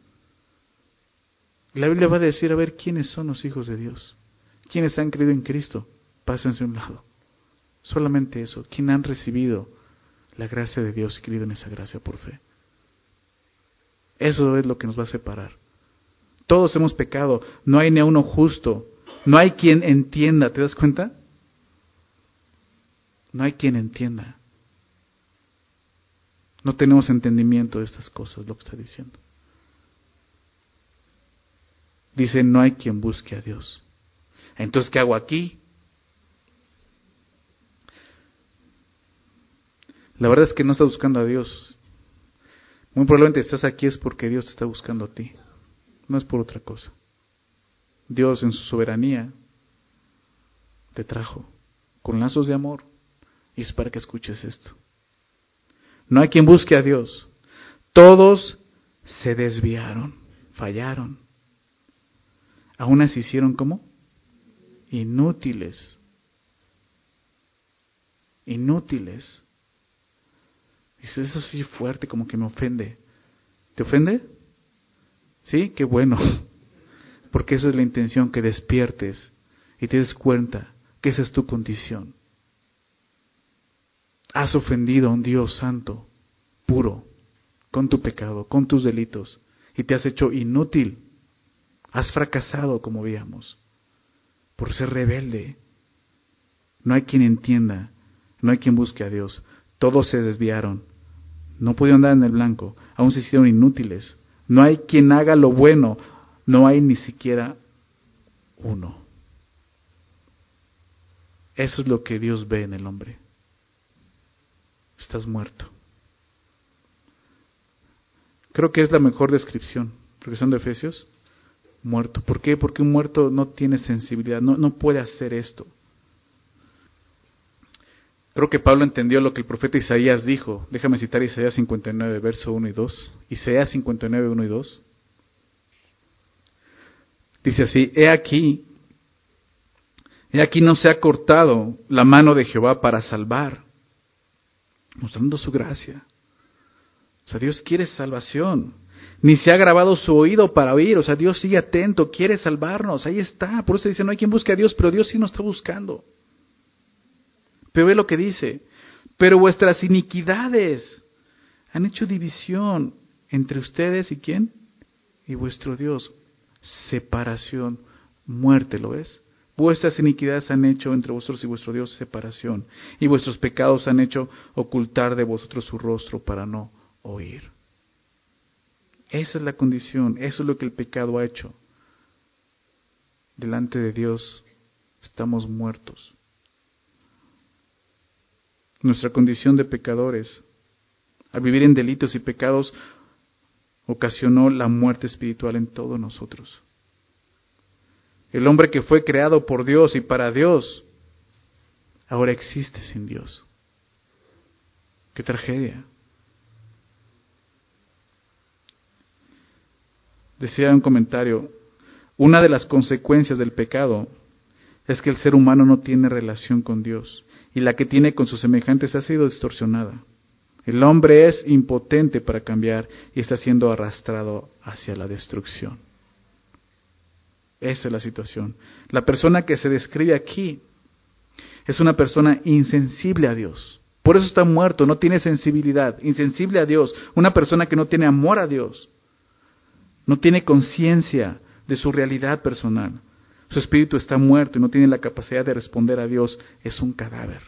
La Biblia va a decir, a ver quiénes son los hijos de Dios, quiénes han creído en Cristo, pásense a un lado. Solamente eso, quienes han recibido la gracia de Dios y creído en esa gracia por fe. Eso es lo que nos va a separar. Todos hemos pecado, no hay ni a uno justo, no hay quien entienda, ¿te das cuenta? No hay quien entienda. No tenemos entendimiento de estas cosas, lo que está diciendo. Dice, no hay quien busque a Dios. Entonces, ¿qué hago aquí? La verdad es que no estás buscando a Dios. Muy probablemente estás aquí es porque Dios te está buscando a ti. No es por otra cosa. Dios en su soberanía te trajo con lazos de amor y es para que escuches esto. No hay quien busque a Dios. Todos se desviaron, fallaron. Aún así hicieron ¿cómo? Inútiles. Inútiles. Dices, eso sí fuerte, como que me ofende. ¿Te ofende? Sí, qué bueno. Porque esa es la intención, que despiertes y te des cuenta que esa es tu condición. Has ofendido a un Dios santo, puro, con tu pecado, con tus delitos, y te has hecho inútil. Has fracasado, como veíamos, por ser rebelde. No hay quien entienda, no hay quien busque a Dios. Todos se desviaron, no pudieron dar en el blanco, aún se hicieron inútiles. No hay quien haga lo bueno, no hay ni siquiera uno. Eso es lo que Dios ve en el hombre. Estás muerto. Creo que es la mejor descripción, porque son de Efesios. muerto. ¿Por qué? Porque un muerto no tiene sensibilidad, no, no puede hacer esto. Creo que Pablo entendió lo que el profeta Isaías dijo. Déjame citar Isaías cincuenta y nueve, verso uno y dos. Isaías cincuenta y nueve, uno y dos. Dice así: He aquí, he aquí no se ha cortado la mano de Jehová para salvar, mostrando su gracia. O sea, Dios quiere salvación. Ni se ha grabado su oído para oír. O sea, Dios sigue atento, quiere salvarnos. Ahí está. Por eso dice, no hay quien busque a Dios, pero Dios sí nos está buscando. Pero ve lo que dice: pero vuestras iniquidades han hecho división entre ustedes y ¿quién? Y vuestro Dios. Separación, muerte, ¿lo ves? Vuestras iniquidades han hecho entre vosotros y vuestro Dios separación, y vuestros pecados han hecho ocultar de vosotros su rostro para no oír. Esa es la condición, eso es lo que el pecado ha hecho. Delante de Dios estamos muertos. Nuestra condición de pecadores, al vivir en delitos y pecados, ocasionó la muerte espiritual en todos nosotros. El hombre que fue creado por Dios y para Dios, ahora existe sin Dios. ¡Qué tragedia! Decía un comentario, una de las consecuencias del pecado es que el ser humano no tiene relación con Dios, y la que tiene con sus semejantes ha sido distorsionada. El hombre es impotente para cambiar y está siendo arrastrado hacia la destrucción. Esa es la situación. La persona que se describe aquí es una persona insensible a Dios. Por eso está muerto, no tiene sensibilidad, insensible a Dios. Una persona que no tiene amor a Dios. No tiene conciencia de su realidad personal. Su espíritu está muerto y no tiene la capacidad de responder a Dios. Es un cadáver.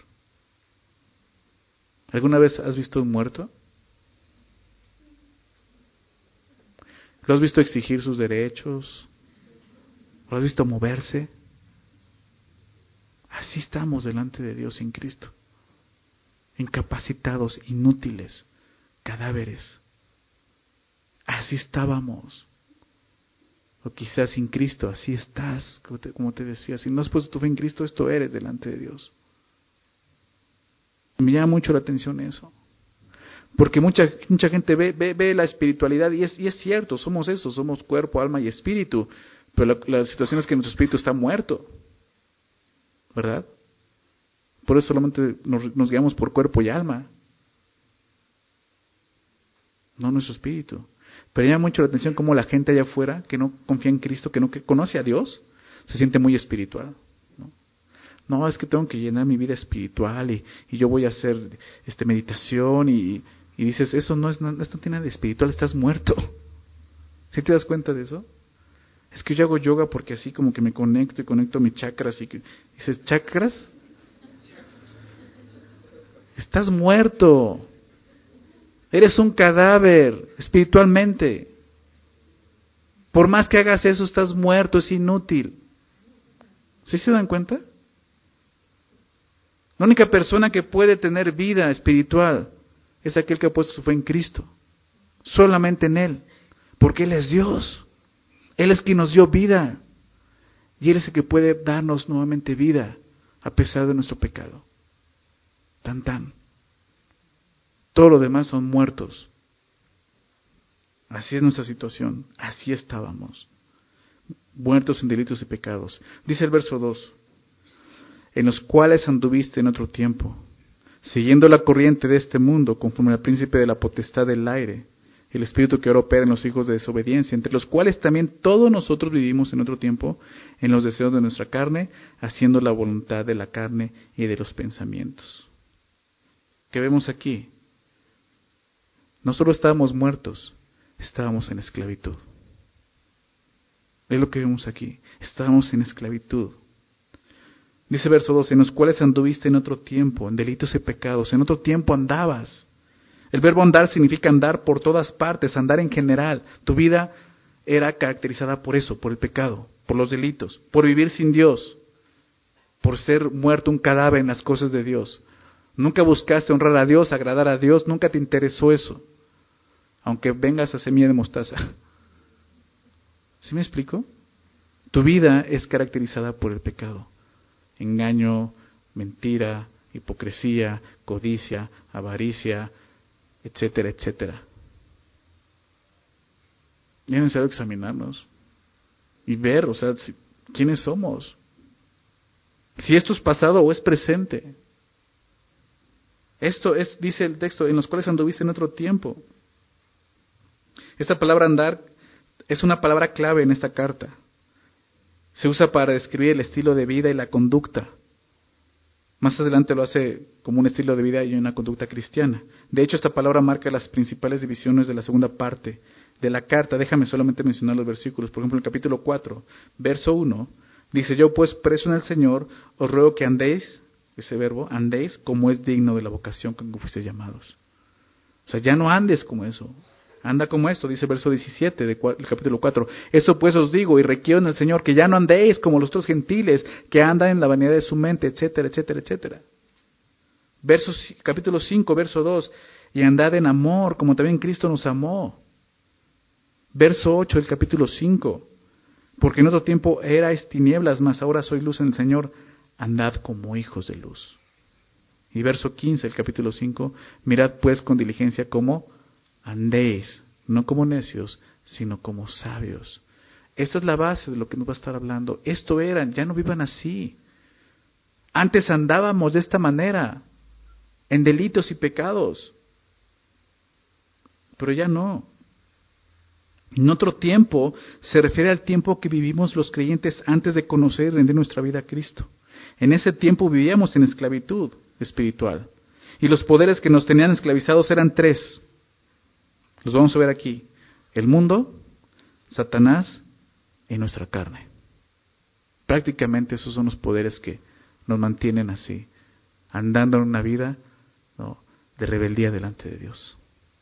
¿Alguna vez has visto un muerto? ¿Lo has visto exigir sus derechos? ¿Lo has visto moverse? Así estamos delante de Dios sin Cristo. Incapacitados, inútiles, cadáveres. Así estábamos. O quizás sin Cristo, así estás, como te, como te decía. Si no has puesto tu fe en Cristo, esto eres delante de Dios. Me llama mucho la atención eso. Porque mucha, mucha gente ve, ve, ve la espiritualidad y es, y es cierto, somos eso, somos cuerpo, alma y espíritu. Pero la, la situación es que nuestro espíritu está muerto. ¿Verdad? Por eso solamente nos, nos guiamos por cuerpo y alma. No nuestro espíritu. Pero llama mucho la atención cómo la gente allá afuera, que no confía en Cristo, que no que conoce a Dios, se siente muy espiritual. ¿no? No, es que tengo que llenar mi vida espiritual y, y yo voy a hacer este meditación y, y dices, eso no es esto no tiene nada de espiritual, estás muerto. ¿Sí te das cuenta de eso? Es que yo hago yoga porque así como que me conecto y conecto mis chakras y que, dices, ¿chakras? Estás muerto. Eres un cadáver espiritualmente. Por más que hagas eso, estás muerto, es inútil. ¿Sí se dan cuenta? La única persona que puede tener vida espiritual es aquel que ha puesto su fe en Cristo. Solamente en Él. Porque Él es Dios. Él es quien nos dio vida. Y Él es el que puede darnos nuevamente vida a pesar de nuestro pecado. Tan tan. Todo lo demás son muertos. Así es nuestra situación. Así estábamos. Muertos en delitos y pecados. Dice el verso dos. En los cuales anduviste en otro tiempo, siguiendo la corriente de este mundo, conforme al príncipe de la potestad del aire, el espíritu que ahora opera en los hijos de desobediencia, entre los cuales también todos nosotros vivimos en otro tiempo, en los deseos de nuestra carne, haciendo la voluntad de la carne y de los pensamientos. ¿Qué vemos aquí? No solo estábamos muertos, estábamos en esclavitud. Es lo que vemos aquí. Estábamos en esclavitud. Dice verso doce, en los cuales anduviste en otro tiempo, en delitos y pecados. En otro tiempo andabas. El verbo andar significa andar por todas partes, andar en general. Tu vida era caracterizada por eso, por el pecado, por los delitos, por vivir sin Dios, por ser muerto un cadáver en las cosas de Dios. Nunca buscaste honrar a Dios, agradar a Dios, nunca te interesó eso. Aunque vengas a semilla de mostaza. ¿Sí me explico? Tu vida es caracterizada por el pecado. Engaño, mentira, hipocresía, codicia, avaricia, etcétera, etcétera. Y es necesario examinarnos y ver, o sea, si, quiénes somos. Si esto es pasado o es presente. Esto es, dice el texto, en los cuales anduviste en otro tiempo. Esta palabra andar es una palabra clave en esta carta. Se usa para describir el estilo de vida y la conducta. Más adelante lo hace como un estilo de vida y una conducta cristiana. De hecho, esta palabra marca las principales divisiones de la segunda parte de la carta. Déjame solamente mencionar los versículos. Por ejemplo, en el capítulo cuatro, verso uno, dice: yo pues preso en el Señor, os ruego que andéis, ese verbo, andéis como es digno de la vocación con que fuisteis llamados. O sea, ya no andes como eso. Anda como esto, dice el verso diecisiete del capítulo cuatro. Esto pues os digo y requiero en el Señor que ya no andéis como los otros gentiles que andan en la vanidad de su mente, etcétera, etcétera, etcétera. Verso, capítulo cinco, verso dos. Y andad en amor como también Cristo nos amó. Verso ocho del capítulo cinco. Porque en otro tiempo erais tinieblas, mas ahora sois luz en el Señor. Andad como hijos de luz. Y verso quince del capítulo cinco. Mirad pues con diligencia cómo andéis, no como necios, sino como sabios. Esta es la base de lo que nos va a estar hablando. Esto eran, ya no vivan así. Antes andábamos de esta manera, en delitos y pecados. Pero ya no. En otro tiempo se refiere al tiempo que vivimos los creyentes antes de conocer y rendir nuestra vida a Cristo. En ese tiempo vivíamos en esclavitud espiritual. Y los poderes que nos tenían esclavizados eran tres. Los vamos a ver aquí: el mundo, Satanás y nuestra carne. Prácticamente esos son los poderes que nos mantienen así, andando en una vida, ¿no?, de rebeldía delante de Dios.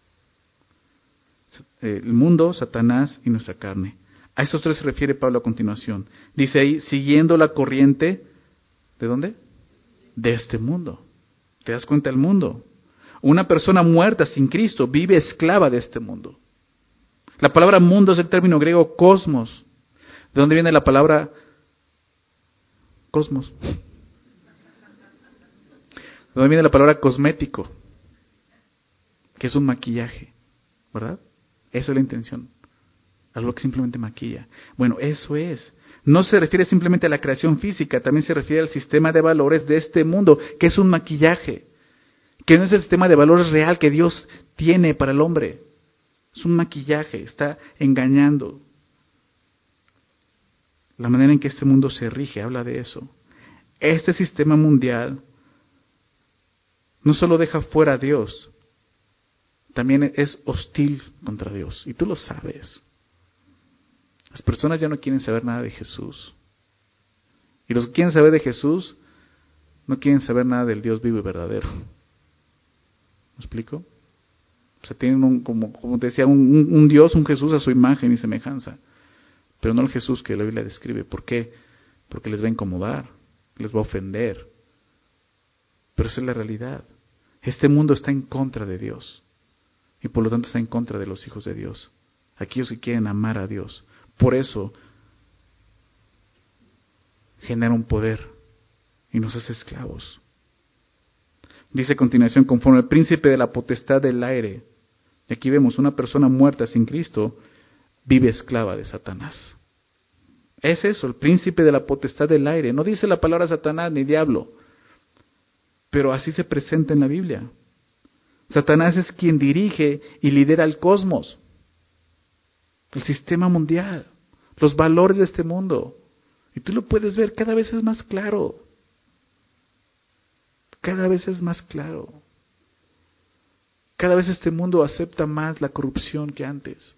El mundo, Satanás y nuestra carne. A esos tres se refiere Pablo a continuación. Dice ahí, siguiendo la corriente, ¿de dónde? De este mundo. ¿Te das cuenta? El mundo. Una persona muerta sin Cristo vive esclava de este mundo. La palabra mundo es el término griego cosmos. ¿De dónde viene la palabra cosmos? ¿De dónde viene la palabra cosmético? Que es un maquillaje, ¿verdad? Esa es la intención. Algo que simplemente maquilla. Bueno, eso es. No se refiere simplemente a la creación física, también se refiere al sistema de valores de este mundo, que es un maquillaje. Que no es el sistema de valores real que Dios tiene para el hombre. Es un maquillaje, está engañando. La manera en que este mundo se rige habla de eso. Este sistema mundial no solo deja fuera a Dios, también es hostil contra Dios. Y tú lo sabes. Las personas ya no quieren saber nada de Jesús. Y los que quieren saber de Jesús no quieren saber nada del Dios vivo y verdadero. ¿Me explico? O sea, tienen un, como, como te decía, un, un, un Dios, un Jesús a su imagen y semejanza. Pero no el Jesús que la Biblia describe. ¿Por qué? Porque les va a incomodar, les va a ofender. Pero esa es la realidad. Este mundo está en contra de Dios. Y por lo tanto está en contra de los hijos de Dios. Aquellos que quieren amar a Dios. Por eso genera un poder y nos hace esclavos. Dice a continuación, conforme al príncipe de la potestad del aire. Y aquí vemos una persona muerta sin Cristo, vive esclava de Satanás. Es eso, el príncipe de la potestad del aire. No dice la palabra Satanás ni diablo, pero así se presenta en la Biblia. Satanás es quien dirige y lidera el cosmos, el sistema mundial, los valores de este mundo. Y tú lo puedes ver, cada vez es más claro. Cada vez es más claro. Cada vez este mundo acepta más la corrupción que antes.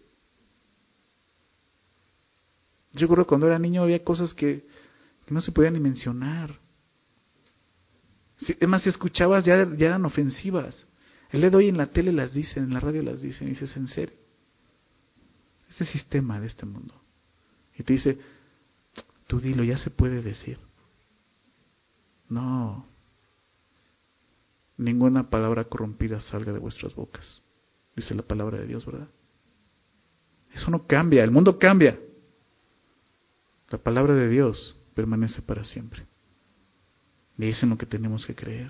Yo creo que cuando era niño había cosas que, que no se podían ni mencionar. Si, es más, si escuchabas ya, ya eran ofensivas. El día de hoy en la tele las dicen, en la radio las dicen, y dices, ¿en serio? Este sistema de este mundo. Y te dice, tú dilo, ya se puede decir. No. Ninguna palabra corrompida salga de vuestras bocas. Dice la palabra de Dios, ¿verdad? Eso no cambia, el mundo cambia. La palabra de Dios permanece para siempre. Y es en lo que tenemos que creer.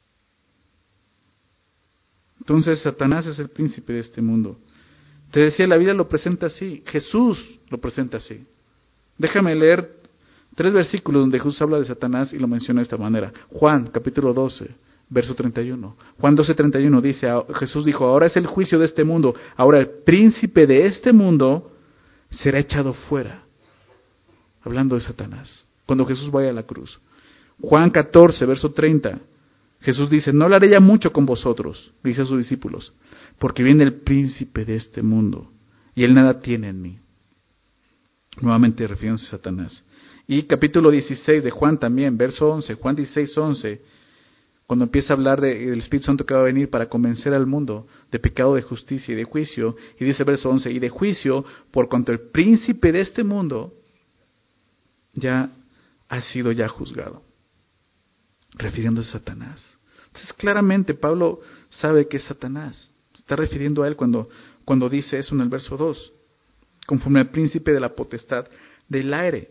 Entonces, Satanás es el príncipe de este mundo. Te decía, la Biblia lo presenta así. Jesús lo presenta así. Déjame leer tres versículos donde Jesús habla de Satanás y lo menciona de esta manera. Juan, capítulo doce, verso treinta y uno. Juan doce, treinta y uno dice, Jesús dijo, ahora es el juicio de este mundo. Ahora el príncipe de este mundo será echado fuera. Hablando de Satanás. Cuando Jesús vaya a la cruz. Juan catorce, verso treinta. Jesús dice, no hablaré ya mucho con vosotros, dice a sus discípulos, porque viene el príncipe de este mundo, y él nada tiene en mí. Nuevamente refiriéndose a Satanás. Y capítulo dieciséis de Juan también, verso once, Juan dieciséis, once, cuando empieza a hablar de, del Espíritu Santo que va a venir para convencer al mundo de pecado, de justicia y de juicio, y dice verso once, y de juicio, por cuanto el príncipe de este mundo ya ha sido ya juzgado. Refiriéndose a Satanás. Entonces claramente Pablo sabe que es Satanás. Se está refiriendo a él cuando, cuando dice eso en el verso dos. Conforme al príncipe de la potestad del aire.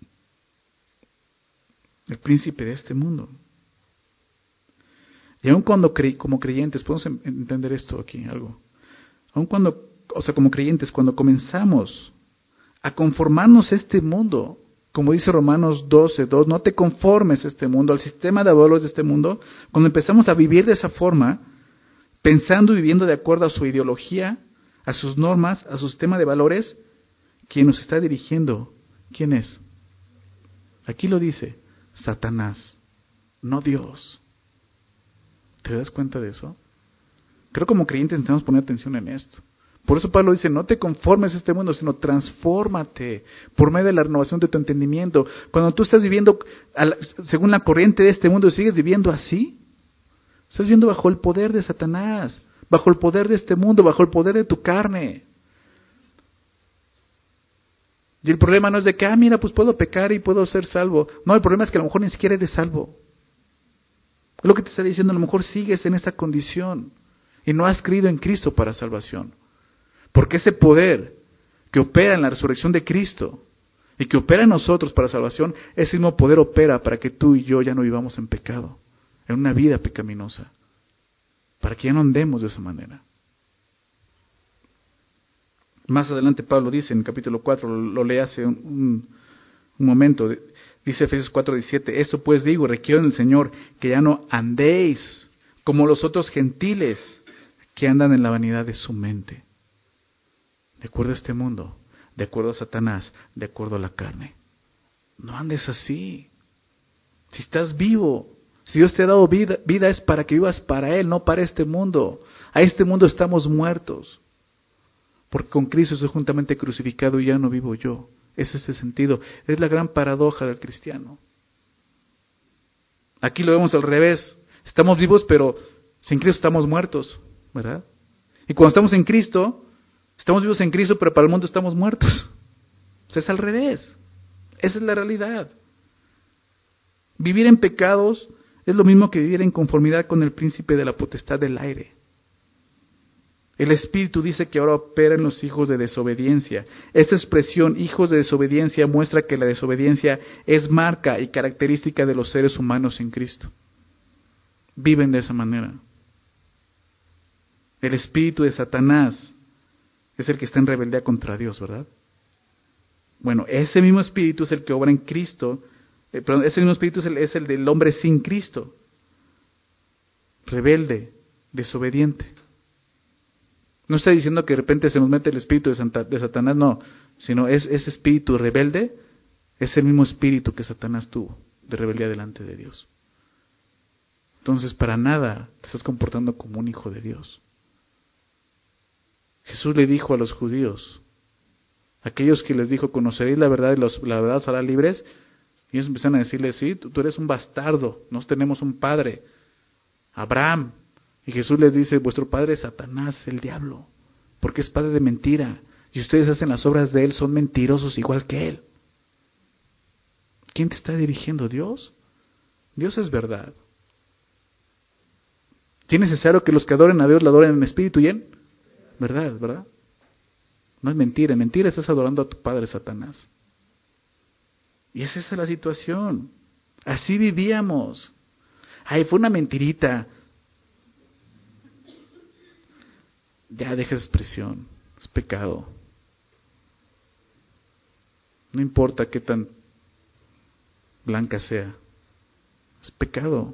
El príncipe de este mundo. Y aun cuando cre- como creyentes, podemos entender esto aquí, algo. Aun cuando, o sea, como creyentes, cuando comenzamos a conformarnos a este mundo, como dice Romanos doce, dos, no te conformes a este mundo, al sistema de valores de este mundo. Cuando empezamos a vivir de esa forma, pensando y viviendo de acuerdo a su ideología, a sus normas, a su sistema de valores, quien nos está dirigiendo, ¿quién es? Aquí lo dice, Satanás, no Dios. ¿Te das cuenta de eso? Creo que como creyentes necesitamos poner atención en esto. Por eso Pablo dice, no te conformes a este mundo, sino transfórmate por medio de la renovación de tu entendimiento. Cuando tú estás viviendo a la, según la corriente de este mundo y sigues viviendo así, estás viviendo bajo el poder de Satanás, bajo el poder de este mundo, bajo el poder de tu carne. Y el problema no es de que, ah, mira, pues puedo pecar y puedo ser salvo. No, el problema es que a lo mejor ni siquiera eres salvo. Es lo que te está diciendo, a lo mejor sigues en esta condición y no has creído en Cristo para salvación. Porque ese poder que opera en la resurrección de Cristo y que opera en nosotros para salvación, ese mismo poder opera para que tú y yo ya no vivamos en pecado, en una vida pecaminosa, para que ya no andemos de esa manera. Más adelante Pablo dice en el capítulo cuatro, lo, lo leí hace un, un, un momento, dice Efesios cuatro diecisiete, esto pues digo, requiero en el Señor que ya no andéis como los otros gentiles que andan en la vanidad de su mente. De acuerdo a este mundo, de acuerdo a Satanás, de acuerdo a la carne. No andes así. Si estás vivo, si Dios te ha dado vida, vida es para que vivas para Él, no para este mundo. A este mundo estamos muertos. Porque con Cristo estoy juntamente crucificado y ya no vivo yo. Ese es el sentido. Es la gran paradoja del cristiano. Aquí lo vemos al revés. Estamos vivos, pero sin Cristo estamos muertos, ¿verdad? Y cuando estamos en Cristo, estamos vivos en Cristo, pero para el mundo estamos muertos. O sea, es al revés. Esa es la realidad. Vivir en pecados es lo mismo que vivir en conformidad con el príncipe de la potestad del aire. El Espíritu dice que ahora opera en los hijos de desobediencia. Esta expresión, hijos de desobediencia, muestra que la desobediencia es marca y característica de los seres humanos en Cristo. Viven de esa manera. El espíritu de Satanás es el que está en rebeldía contra Dios, ¿verdad? Bueno, ese mismo espíritu es el que obra en Cristo, eh, perdón, ese mismo espíritu es el, es el del hombre sin Cristo. Rebelde, desobediente. No está diciendo que de repente se nos mete el espíritu de, Santa, de Satanás, no, sino es ese espíritu rebelde, es el mismo espíritu que Satanás tuvo, de rebeldía delante de Dios. Entonces, para nada te estás comportando como un hijo de Dios. Jesús le dijo a los judíos, aquellos que les dijo, conoceréis la verdad y los, la verdad os hará libres, y ellos empezaron a decirle, sí, tú, tú eres un bastardo, no tenemos un padre, Abraham. Y Jesús les dice, vuestro padre es Satanás, el diablo, porque es padre de mentira, y ustedes hacen las obras de él, son mentirosos igual que él. ¿Quién te está dirigiendo? ¿Dios? Dios es verdad. ¿Es necesario que los que adoren a Dios lo adoren en espíritu y en verdad, verdad? No es mentira, en mentira estás adorando a tu padre Satanás. Y esa es la situación. Así vivíamos. Ay, fue una mentirita. Ya deja esa expresión. Es pecado. No importa qué tan blanca sea. Es pecado.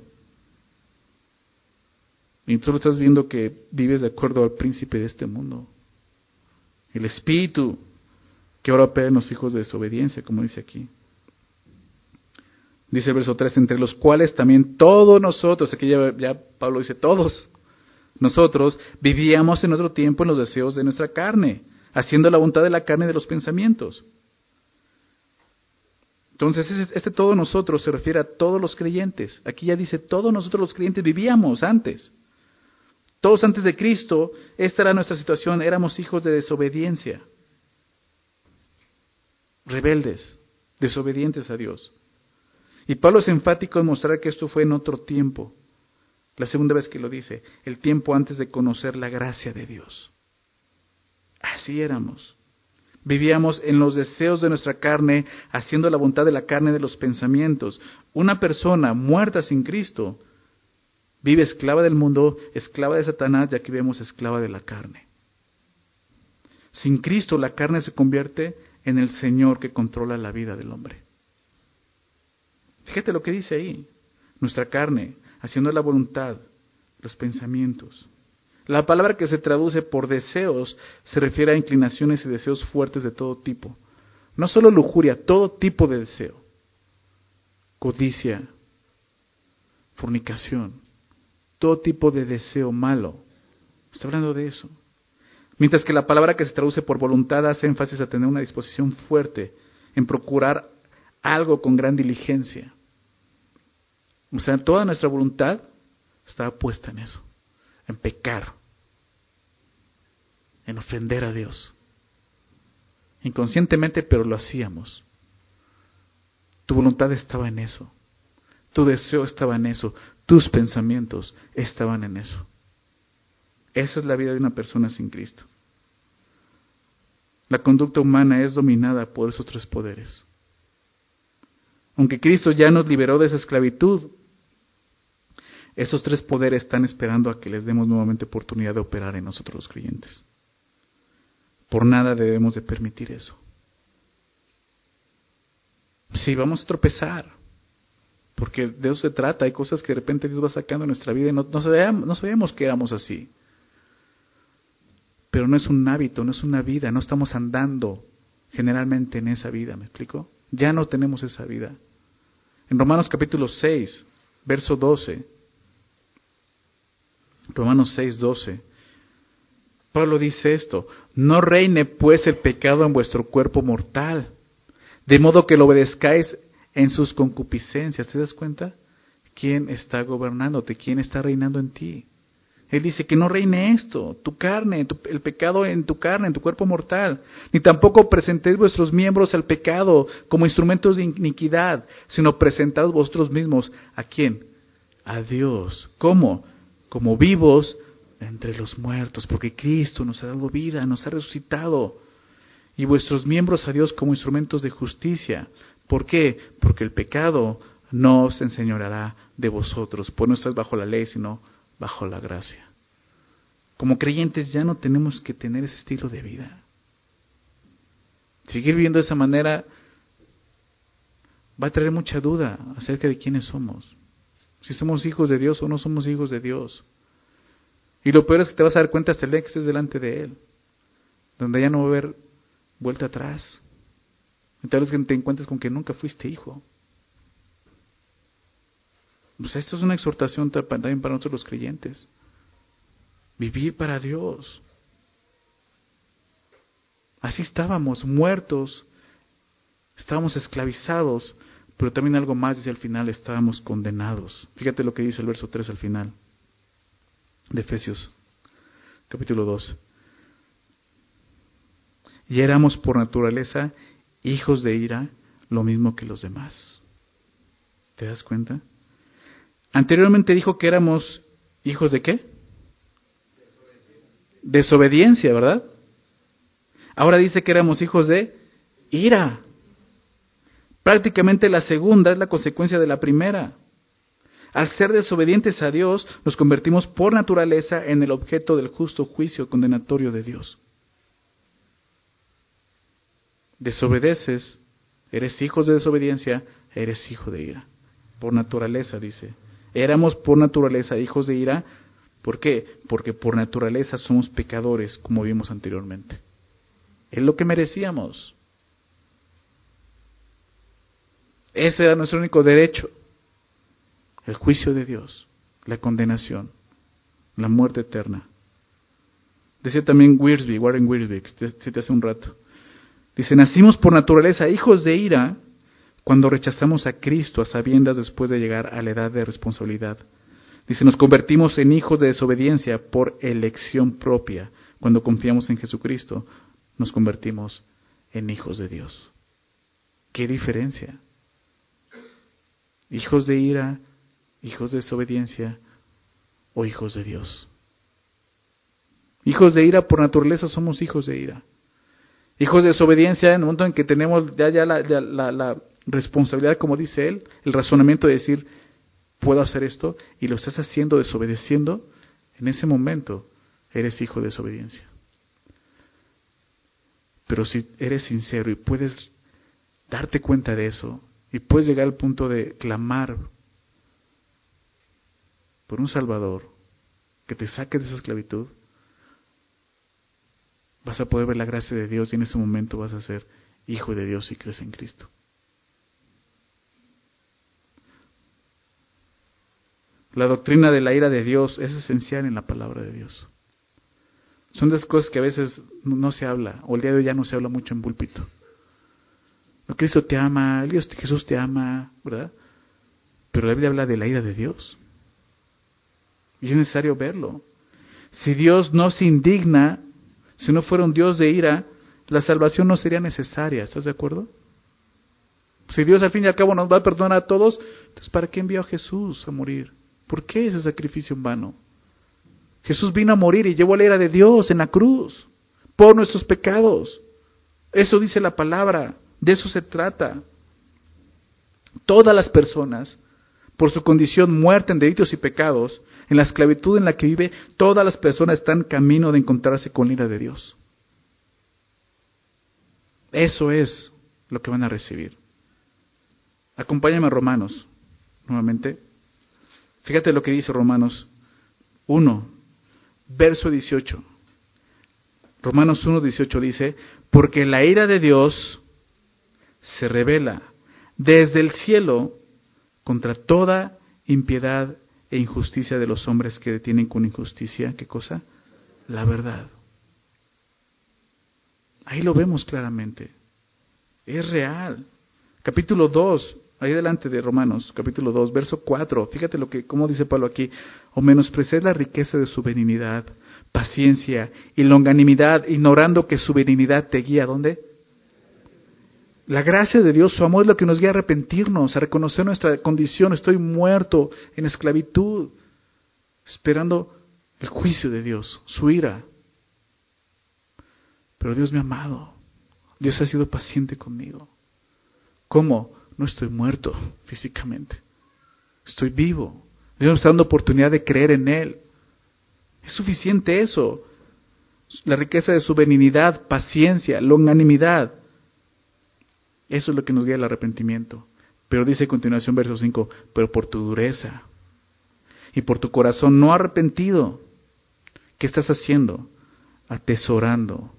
Y tú lo estás viendo que vives de acuerdo al príncipe de este mundo. El espíritu que ahora opera en los hijos de desobediencia, como dice aquí. Dice el verso tres, entre los cuales también todos nosotros, aquí ya, ya Pablo dice todos, nosotros vivíamos en otro tiempo en los deseos de nuestra carne, haciendo la voluntad de la carne y de los pensamientos. Entonces, este, este todos nosotros se refiere a todos los creyentes. Aquí ya dice, todos nosotros los creyentes vivíamos antes. Todos antes de Cristo, esta era nuestra situación, éramos hijos de desobediencia. Rebeldes, desobedientes a Dios. Y Pablo es enfático en mostrar que esto fue en otro tiempo. La segunda vez que lo dice, el tiempo antes de conocer la gracia de Dios. Así éramos. Vivíamos en los deseos de nuestra carne, haciendo la voluntad de la carne de los pensamientos. Una persona muerta sin Cristo vive esclava del mundo, esclava de Satanás, y aquí vemos esclava de la carne. Sin Cristo la carne se convierte en el Señor que controla la vida del hombre. Fíjate lo que dice ahí. Nuestra carne, haciendo la voluntad, los pensamientos. La palabra que se traduce por deseos se refiere a inclinaciones y deseos fuertes de todo tipo. No solo lujuria, todo tipo de deseo. Codicia, fornicación, todo tipo de deseo malo. Está hablando de eso. Mientras que la palabra que se traduce por voluntad hace énfasis a tener una disposición fuerte en procurar algo con gran diligencia. O sea, toda nuestra voluntad estaba puesta en eso, en pecar, en ofender a Dios. Inconscientemente, pero lo hacíamos. Tu voluntad estaba en eso. Tu deseo estaba en eso. Tus pensamientos estaban en eso. Esa es la vida de una persona sin Cristo. La conducta humana es dominada por esos tres poderes. Aunque Cristo ya nos liberó de esa esclavitud, esos tres poderes están esperando a que les demos nuevamente oportunidad de operar en nosotros los creyentes. Por nada debemos de permitir eso. Sí, vamos a tropezar, porque de eso se trata. Hay cosas que de repente Dios va sacando en nuestra vida y no, no, sabíamos, no sabíamos que éramos así. Pero no es un hábito, no es una vida, no estamos andando generalmente en esa vida, ¿me explico? Ya no tenemos esa vida. En Romanos capítulo seis, verso doce, Romanos seis, doce, Pablo dice esto: no reine pues el pecado en vuestro cuerpo mortal, de modo que lo obedezcáis en sus concupiscencias. ¿Te das cuenta? ¿Quién está gobernándote? ¿Quién está reinando en ti? Él dice que no reine esto, tu carne, tu, el pecado en tu carne, en tu cuerpo mortal. Ni tampoco presentéis vuestros miembros al pecado como instrumentos de iniquidad, sino presentaos vosotros mismos. ¿A quién? A Dios. ¿Cómo? Como vivos entre los muertos, porque Cristo nos ha dado vida, nos ha resucitado. Y vuestros miembros a Dios como instrumentos de justicia. ¿Por qué? Porque el pecado no se enseñoreará de vosotros, pues no estás bajo la ley, sino bajo la gracia. Como creyentes ya no tenemos que tener ese estilo de vida. Seguir viviendo de esa manera va a traer mucha duda acerca de quiénes somos. Si somos hijos de Dios o no somos hijos de Dios. Y lo peor es que te vas a dar cuenta hasta el día que estés delante de Él, donde ya no va a haber vuelta atrás. Y tal vez que te encuentres con que nunca fuiste hijo. Pues esto es una exhortación también para nosotros los creyentes. Vivir para Dios. Así estábamos, muertos, estábamos esclavizados, pero también algo más dice al final, estábamos condenados. Fíjate lo que dice el verso tres al final de Efesios, capítulo dos. Y éramos por naturaleza hijos de ira, lo mismo que los demás. ¿Te das cuenta? Anteriormente dijo que éramos hijos de ¿qué? Desobediencia, ¿verdad? Ahora dice que éramos hijos de ira. Prácticamente la segunda es la consecuencia de la primera. Al ser desobedientes a Dios, nos convertimos por naturaleza en el objeto del justo juicio condenatorio de Dios. Desobedeces, eres hijos de desobediencia, eres hijo de ira. Por naturaleza, dice. Éramos por naturaleza hijos de ira. ¿Por qué? Porque por naturaleza somos pecadores, como vimos anteriormente. Es lo que merecíamos. Ese era nuestro único derecho. El juicio de Dios, la condenación, la muerte eterna. Decía también Wiersbe, Warren Wiersbe, que cité hace un rato. Dice, nacimos por naturaleza hijos de ira cuando rechazamos a Cristo a sabiendas después de llegar a la edad de responsabilidad. Dice, nos convertimos en hijos de desobediencia por elección propia. Cuando confiamos en Jesucristo, nos convertimos en hijos de Dios. ¿Qué diferencia? Hijos de ira, hijos de desobediencia o hijos de Dios. Hijos de ira, por naturaleza somos hijos de ira. Hijos de desobediencia, en el momento en que tenemos ya, ya, la, ya la, la responsabilidad, como dice él, el razonamiento de decir, puedo hacer esto, y lo estás haciendo desobedeciendo, en ese momento eres hijo de desobediencia. Pero si eres sincero y puedes darte cuenta de eso, y puedes llegar al punto de clamar por un Salvador que te saque de esa esclavitud, vas a poder ver la gracia de Dios y en ese momento vas a ser hijo de Dios si crees en Cristo. La doctrina de la ira de Dios es esencial en la palabra de Dios. Son de las cosas que a veces no se habla, o el día de hoy ya no se habla mucho en púlpito. Cristo te ama, Dios, Jesús te ama, ¿verdad? Pero la Biblia habla de la ira de Dios. Y es necesario verlo. Si Dios no se indigna, si no fuera un Dios de ira, la salvación no sería necesaria. ¿Estás de acuerdo? Si Dios al fin y al cabo nos va a perdonar a todos, entonces ¿para qué envió a Jesús a morir? ¿Por qué ese sacrificio en vano? Jesús vino a morir y llevó la ira de Dios en la cruz por nuestros pecados. Eso dice la palabra. De eso se trata. Todas las personas, por su condición muerta en delitos y pecados, en la esclavitud en la que vive, todas las personas están camino de encontrarse con la ira de Dios. Eso es lo que van a recibir. Acompáñame a Romanos, nuevamente. Fíjate lo que dice Romanos uno, verso dieciocho. Romanos uno, dieciocho dice, porque la ira de Dios se revela desde el cielo contra toda impiedad e injusticia de los hombres que detienen con injusticia, ¿qué cosa? La verdad. Ahí lo vemos claramente. Es real. Capítulo dos, ahí delante de Romanos, capítulo dos, verso cuatro. Fíjate lo que, cómo dice Pablo aquí. O menospreciad la riqueza de su benignidad, paciencia y longanimidad, ignorando que su benignidad te guía, ¿a dónde? La gracia de Dios, su amor es lo que nos guía a arrepentirnos, a reconocer nuestra condición. Estoy muerto en esclavitud, esperando el juicio de Dios, su ira. Pero Dios me ha amado. Dios ha sido paciente conmigo. ¿Cómo? No estoy muerto físicamente. Estoy vivo. Dios me está dando oportunidad de creer en Él. Es suficiente eso. La riqueza de su benignidad, paciencia, longanimidad. Eso es lo que nos guía al arrepentimiento. Pero dice a continuación, verso cinco, pero por tu dureza y por tu corazón no arrepentido, ¿qué estás haciendo? Atesorando.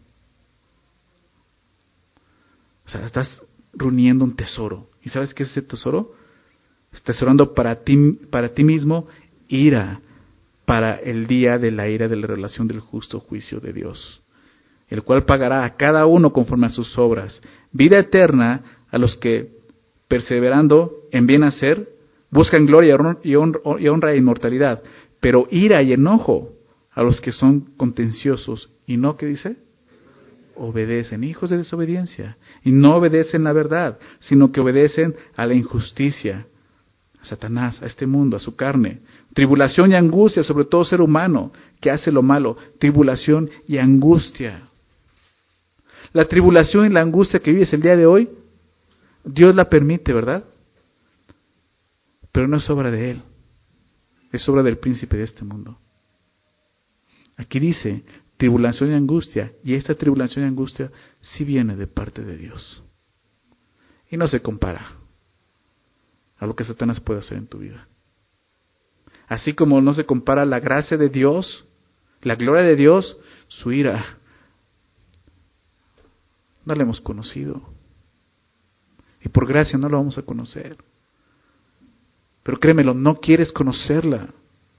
O sea, estás reuniendo un tesoro. ¿Y sabes qué es ese tesoro? Estás atesorando para ti, para ti mismo ira, para el día de la ira de la revelación del justo juicio de Dios, el cual pagará a cada uno conforme a sus obras. Vida eterna a los que, perseverando en bien hacer, buscan gloria y honra e inmortalidad, pero ira y enojo a los que son contenciosos y no, ¿qué dice? Obedecen, hijos de desobediencia, y no obedecen la verdad, sino que obedecen a la injusticia, a Satanás, a este mundo, a su carne. Tribulación y angustia sobre todo ser humano que hace lo malo, tribulación y angustia. La tribulación y la angustia que vives el día de hoy Dios la permite, ¿verdad? Pero no es obra de Él, es obra del príncipe de este mundo. Aquí dice tribulación y angustia, y esta tribulación y angustia sí viene de parte de Dios. Y no se compara a lo que Satanás puede hacer en tu vida. Así como no se compara la gracia de Dios, la gloria de Dios, su ira. No la hemos conocido. Y por gracia no la vamos a conocer. Pero créemelo, no quieres conocerla.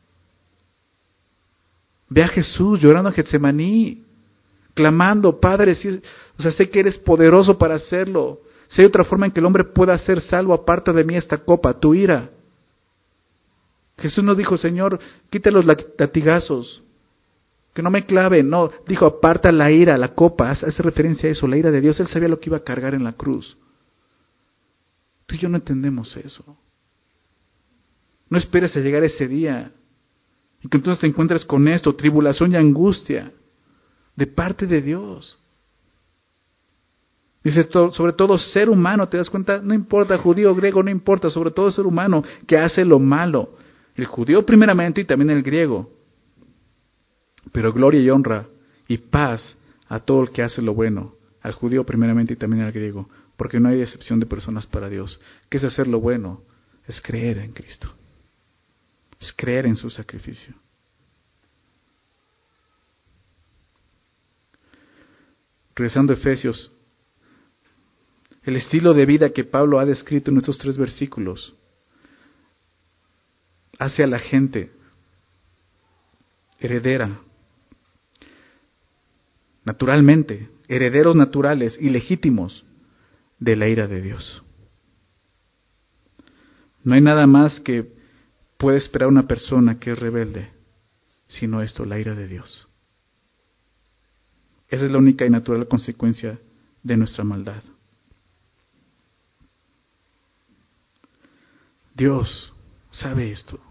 Ve a Jesús llorando a Getsemaní, clamando, Padre, si, o sea, sé que eres poderoso para hacerlo. Si hay otra forma en que el hombre pueda ser salvo, aparta de mí esta copa, tu ira. Jesús no dijo, Señor, quita los latigazos, que no me claven. No, dijo, aparta la ira, la copa, hace referencia a eso, la ira de Dios. Él sabía lo que iba a cargar en la cruz. Tú y yo no entendemos eso. No esperes a llegar ese día y que entonces te encuentres con esto, tribulación y angustia de parte de Dios. Dice, sobre todo ser humano, ¿te das cuenta? No importa, judío, griego, no importa, sobre todo ser humano que hace lo malo. El judío primeramente y también el griego. Pero gloria y honra y paz a todo el que hace lo bueno, al judío primeramente y también al griego, porque no hay excepción de personas para Dios. ¿Qué es hacer lo bueno? Es creer en Cristo. Es creer en su sacrificio. Regresando a Efesios, el estilo de vida que Pablo ha descrito en estos tres versículos hace a la gente heredera, naturalmente, herederos naturales y legítimos de la ira de Dios. No hay nada más que puede esperar una persona que es rebelde, sino esto, la ira de Dios. Esa es la única y natural consecuencia de nuestra maldad. Dios sabe esto.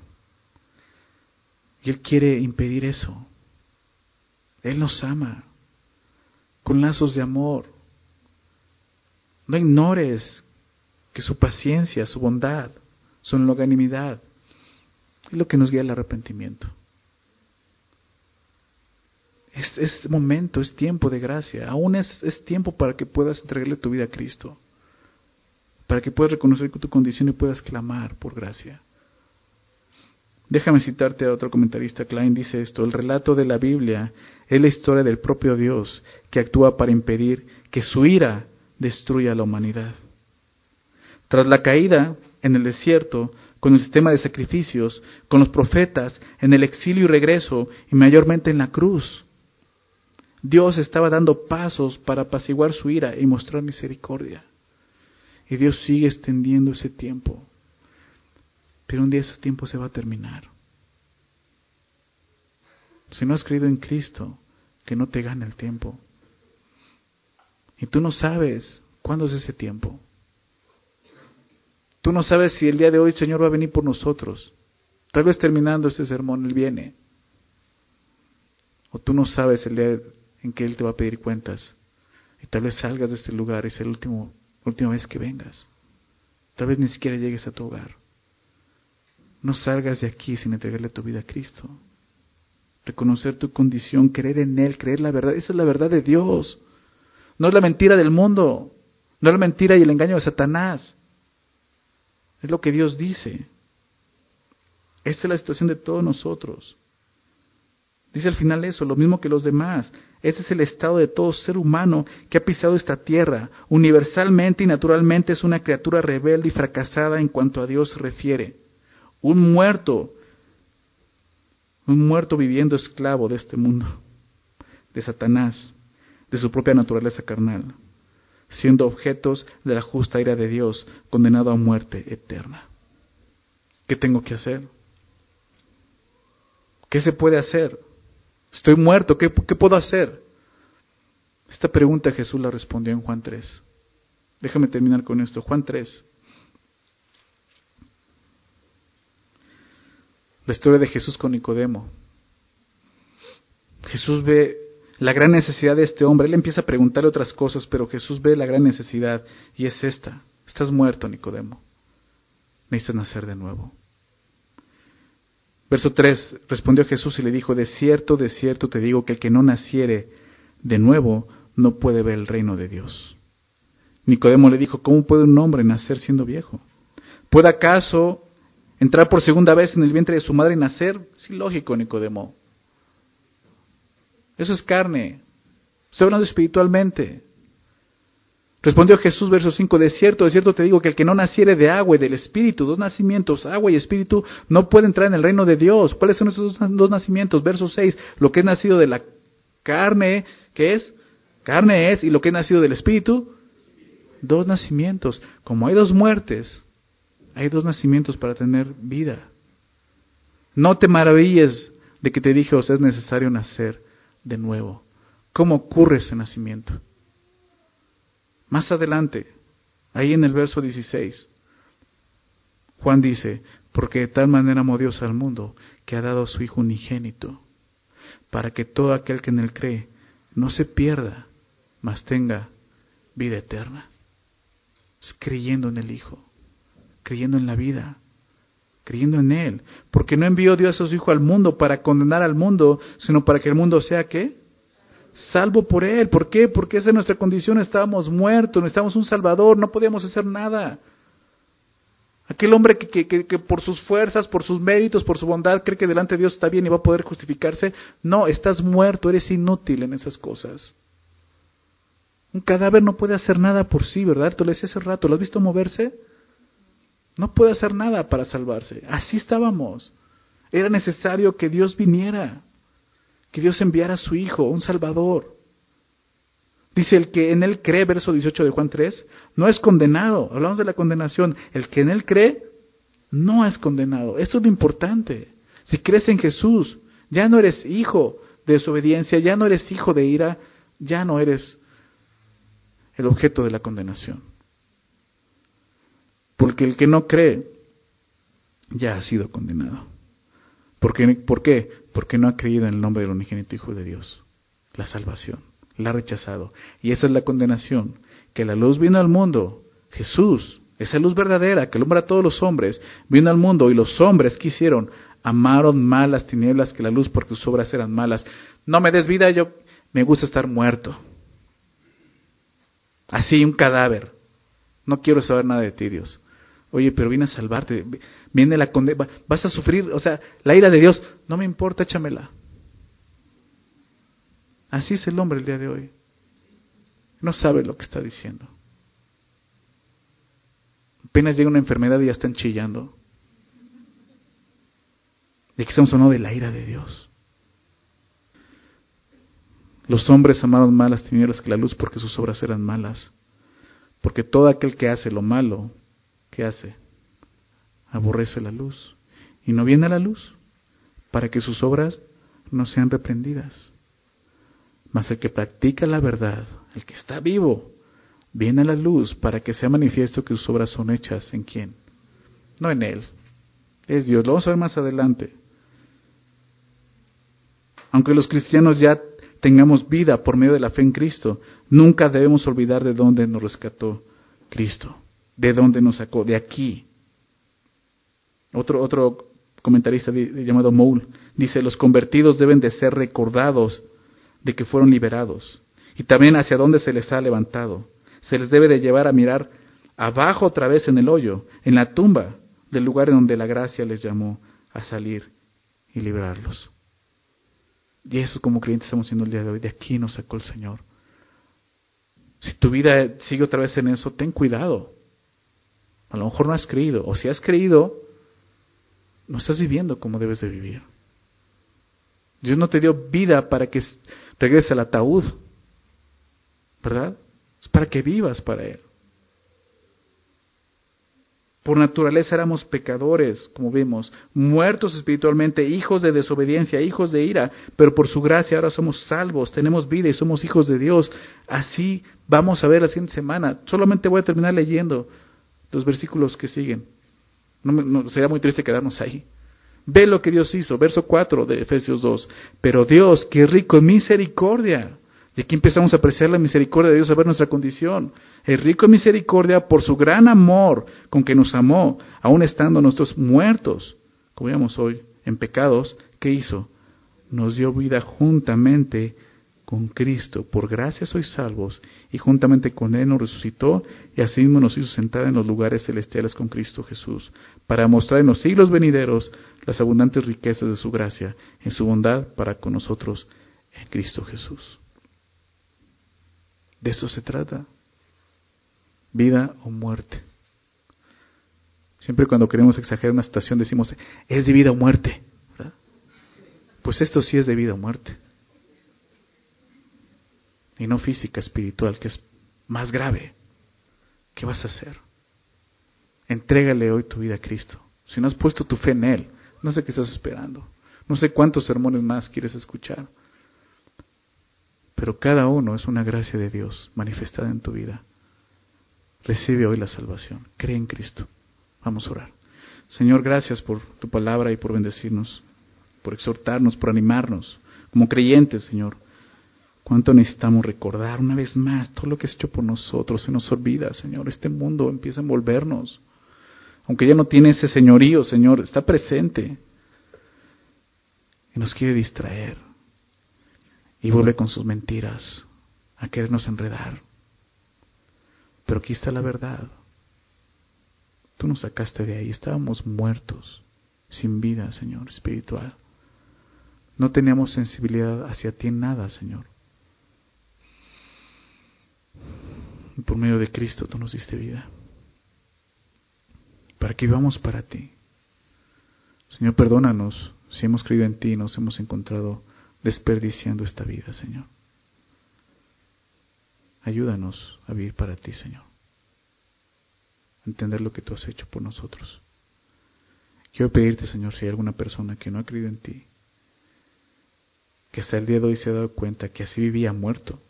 Y Él quiere impedir eso. Él nos ama con lazos de amor. No ignores que su paciencia, su bondad, su longanimidad es lo que nos guía al arrepentimiento. Es, es momento, es tiempo de gracia. Aún es, es tiempo para que puedas entregarle tu vida a Cristo. Para que puedas reconocer tu condición y puedas clamar por gracia. Déjame citarte a otro comentarista. Klein dice esto: el relato de la Biblia es la historia del propio Dios que actúa para impedir que su ira destruya a la humanidad. Tras la caída en el desierto, con el sistema de sacrificios, con los profetas, en el exilio y regreso, y mayormente en la cruz, Dios estaba dando pasos para apaciguar su ira y mostrar misericordia. Y Dios sigue extendiendo ese tiempo. Pero un día ese tiempo se va a terminar. Si no has creído en Cristo, que no te gane el tiempo. Y tú no sabes cuándo es ese tiempo. Tú no sabes si el día de hoy el Señor va a venir por nosotros. Tal vez terminando este sermón Él viene. O tú no sabes el día en que Él te va a pedir cuentas. Y tal vez salgas de este lugar y sea la último, última vez que vengas. Tal vez ni siquiera llegues a tu hogar. No salgas de aquí sin entregarle tu vida a Cristo. Reconocer tu condición, creer en Él, creer la verdad. Esa es la verdad de Dios. No es la mentira del mundo. No es la mentira y el engaño de Satanás. Es lo que Dios dice. Esta es la situación de todos nosotros. Dice al final eso, lo mismo que los demás. Este es el estado de todo ser humano que ha pisado esta tierra. Universalmente y naturalmente es una criatura rebelde y fracasada en cuanto a Dios se refiere. Un muerto, un muerto viviendo esclavo de este mundo, de Satanás, de su propia naturaleza carnal, siendo objetos de la justa ira de Dios, condenado a muerte eterna. ¿Qué tengo que hacer? ¿Qué se puede hacer? Estoy muerto, ¿qué, qué puedo hacer? Esta pregunta Jesús la respondió en Juan tres. Déjame terminar con esto. Juan tres. La historia de Jesús con Nicodemo. Jesús ve la gran necesidad de este hombre. Él empieza a preguntarle otras cosas, pero Jesús ve la gran necesidad y es esta. Estás muerto, Nicodemo. Necesitas nacer de nuevo. Verso tres, respondió Jesús y le dijo, de cierto, de cierto te digo que el que no naciere de nuevo no puede ver el reino de Dios. Nicodemo le dijo, ¿cómo puede un hombre nacer siendo viejo? ¿Puede acaso entrar por segunda vez en el vientre de su madre y nacer? Es ilógico, Nicodemo. Eso es carne. Estoy hablando espiritualmente. Respondió Jesús, verso cinco, de cierto, de cierto te digo que el que no naciere de agua y del Espíritu, dos nacimientos, agua y Espíritu, no puede entrar en el reino de Dios. ¿Cuáles son esos dos nacimientos? Verso seis, lo que es nacido de la carne, ¿qué es? Carne es, y lo que es nacido del Espíritu, dos nacimientos. Como hay dos muertes, hay dos nacimientos para tener vida. No te maravilles de que te dije, os es necesario nacer de nuevo. ¿Cómo ocurre ese nacimiento? Más adelante, ahí en el verso dieciséis, Juan dice, porque de tal manera amó Dios al mundo, que ha dado a su Hijo unigénito, para que todo aquel que en él cree no se pierda, mas tenga vida eterna. Es creyendo en el Hijo, creyendo en la vida, creyendo en Él, porque no envió Dios a su Hijo al mundo para condenar al mundo, sino para que el mundo sea, ¿qué? Salvo por Él. ¿Por qué? Porque esa es nuestra condición. Estábamos muertos, necesitábamos un Salvador, no podíamos hacer nada. Aquel hombre que, que, que, que por sus fuerzas, por sus méritos, por su bondad, cree que delante de Dios está bien y va a poder justificarse. No, estás muerto, eres inútil en esas cosas. Un cadáver no puede hacer nada por sí, ¿verdad? Te lo decía hace rato, ¿lo has visto moverse? No puede hacer nada para salvarse. Así estábamos. Era necesario que Dios viniera. Que Dios enviara a su Hijo, un Salvador. Dice, el que en Él cree, verso dieciocho de Juan tres, no es condenado. Hablamos de la condenación. El que en Él cree, no es condenado. Esto es lo importante. Si crees en Jesús, ya no eres hijo de desobediencia, ya no eres hijo de ira, ya no eres el objeto de la condenación. Porque el que no cree, ya ha sido condenado. ¿Por qué? ¿Por qué? Porque no ha creído en el nombre del unigénito Hijo de Dios. La salvación. La ha rechazado. Y esa es la condenación. Que la luz vino al mundo. Jesús, esa luz verdadera que alumbra a todos los hombres, vino al mundo y los hombres que hicieron, amaron más las tinieblas que la luz porque sus obras eran malas. No me des vida, yo me gusta estar muerto. Así, un cadáver. No quiero saber nada de ti, Dios. Oye, pero vine a salvarte, viene la condena, vas a sufrir, o sea, la ira de Dios, no me importa, échamela. Así es el hombre el día de hoy. No sabe lo que está diciendo. Apenas llega una enfermedad y ya están chillando. Y aquí estamos hablando de la ira de Dios. Los hombres amaron más las tinieblas que la luz porque sus obras eran malas. Porque todo aquel que hace lo malo, ¿qué hace? Aborrece la luz y no viene a la luz para que sus obras no sean reprendidas. Mas el que practica la verdad, el que está vivo, viene a la luz para que sea manifiesto que sus obras son hechas ¿en quién? No en él, es Dios. Lo vamos a ver más adelante. Aunque los cristianos ya tengamos vida por medio de la fe en Cristo, nunca debemos olvidar de dónde nos rescató Cristo. ¿De dónde nos sacó? De aquí. Otro, otro comentarista llamado Moule dice, los convertidos deben de ser recordados de que fueron liberados y también hacia dónde se les ha levantado. Se les debe de llevar a mirar abajo otra vez en el hoyo, en la tumba del lugar en donde la gracia les llamó a salir y librarlos. Y eso como creyentes estamos haciendo el día de hoy. De aquí nos sacó el Señor. Si tu vida sigue otra vez en eso, ten cuidado. A lo mejor no has creído, o si has creído, no estás viviendo como debes de vivir. Dios no te dio vida para que regreses al ataúd, ¿verdad? Es para que vivas para Él. Por naturaleza éramos pecadores, como vimos, muertos espiritualmente, hijos de desobediencia, hijos de ira, pero por su gracia ahora somos salvos, tenemos vida y somos hijos de Dios. Así vamos a ver la siguiente semana. Solamente voy a terminar leyendo los versículos que siguen. No, no, sería muy triste quedarnos ahí. Ve lo que Dios hizo, verso cuatro de Efesios dos. Pero Dios, que es rico en misericordia, Y aquí empezamos a apreciar la misericordia de Dios, a ver nuestra condición. El rico en misericordia por su gran amor con que nos amó, aun estando nosotros muertos, como veíamos hoy, en pecados, ¿qué hizo? Nos dio vida juntamente con Cristo. Por gracia sois salvos, y juntamente con Él nos resucitó, y asimismo nos hizo sentar en los lugares celestiales con Cristo Jesús, para mostrar en los siglos venideros las abundantes riquezas de su gracia, en su bondad para con nosotros en Cristo Jesús. De eso se trata. Vida o muerte. Siempre cuando queremos exagerar una situación decimos, es de vida o muerte, ¿verdad? Pues esto sí es de vida o muerte. Y no física, espiritual, que es más grave. ¿Qué vas a hacer? Entrégale hoy tu vida a Cristo. Si no has puesto tu fe en Él, no sé qué estás esperando. No sé cuántos sermones más quieres escuchar. Pero cada uno es una gracia de Dios manifestada en tu vida. Recibe hoy la salvación. Cree en Cristo. Vamos a orar. Señor, gracias por tu palabra y por bendecirnos, por exhortarnos, por animarnos. Como creyentes, Señor, cuánto necesitamos recordar una vez más todo lo que has hecho por nosotros. Se nos olvida, Señor. Este mundo empieza a envolvernos. Aunque ya no tiene ese señorío, Señor, está presente. Y nos quiere distraer. Y vuelve con sus mentiras a querernos enredar. Pero aquí está la verdad. Tú nos sacaste de ahí. Estábamos muertos, sin vida, Señor, espiritual. No teníamos sensibilidad hacia ti en nada, Señor. Y por medio de Cristo tú nos diste vida. Para que vivamos para ti. Señor, perdónanos si hemos creído en ti y nos hemos encontrado desperdiciando esta vida, Señor. Ayúdanos a vivir para ti, Señor. A entender lo que tú has hecho por nosotros. Quiero pedirte, Señor, si hay alguna persona que no ha creído en ti, que hasta el día de hoy se ha dado cuenta que así vivía muerto,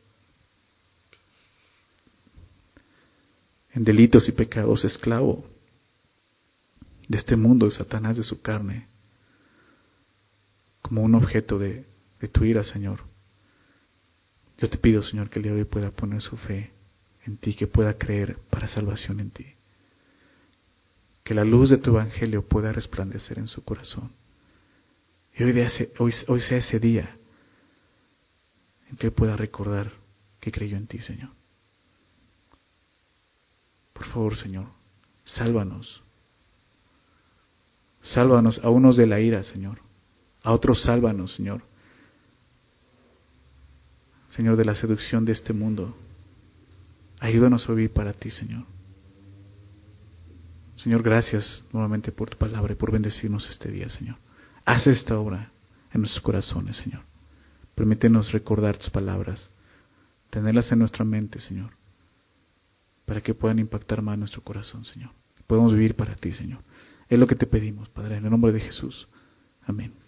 en delitos y pecados, esclavo de este mundo, de Satanás, de su carne, como un objeto de, de tu ira, Señor. Yo te pido, Señor, que el día de hoy pueda poner su fe en ti, que pueda creer para salvación en ti. Que la luz de tu evangelio pueda resplandecer en su corazón. Y hoy, de ese, hoy, hoy sea ese día en que él pueda recordar que creyó en ti, Señor. Por favor, Señor, sálvanos. Sálvanos a unos de la ira, Señor. A otros sálvanos, Señor. Señor, de la seducción de este mundo. Ayúdanos a vivir para ti, Señor. Señor, gracias nuevamente por tu palabra y por bendecirnos este día, Señor. Haz esta obra en nuestros corazones, Señor. Permítenos recordar tus palabras, tenerlas en nuestra mente, Señor, para que puedan impactar más nuestro corazón, Señor. Podemos vivir para ti, Señor. Es lo que te pedimos, Padre, en el nombre de Jesús. Amén.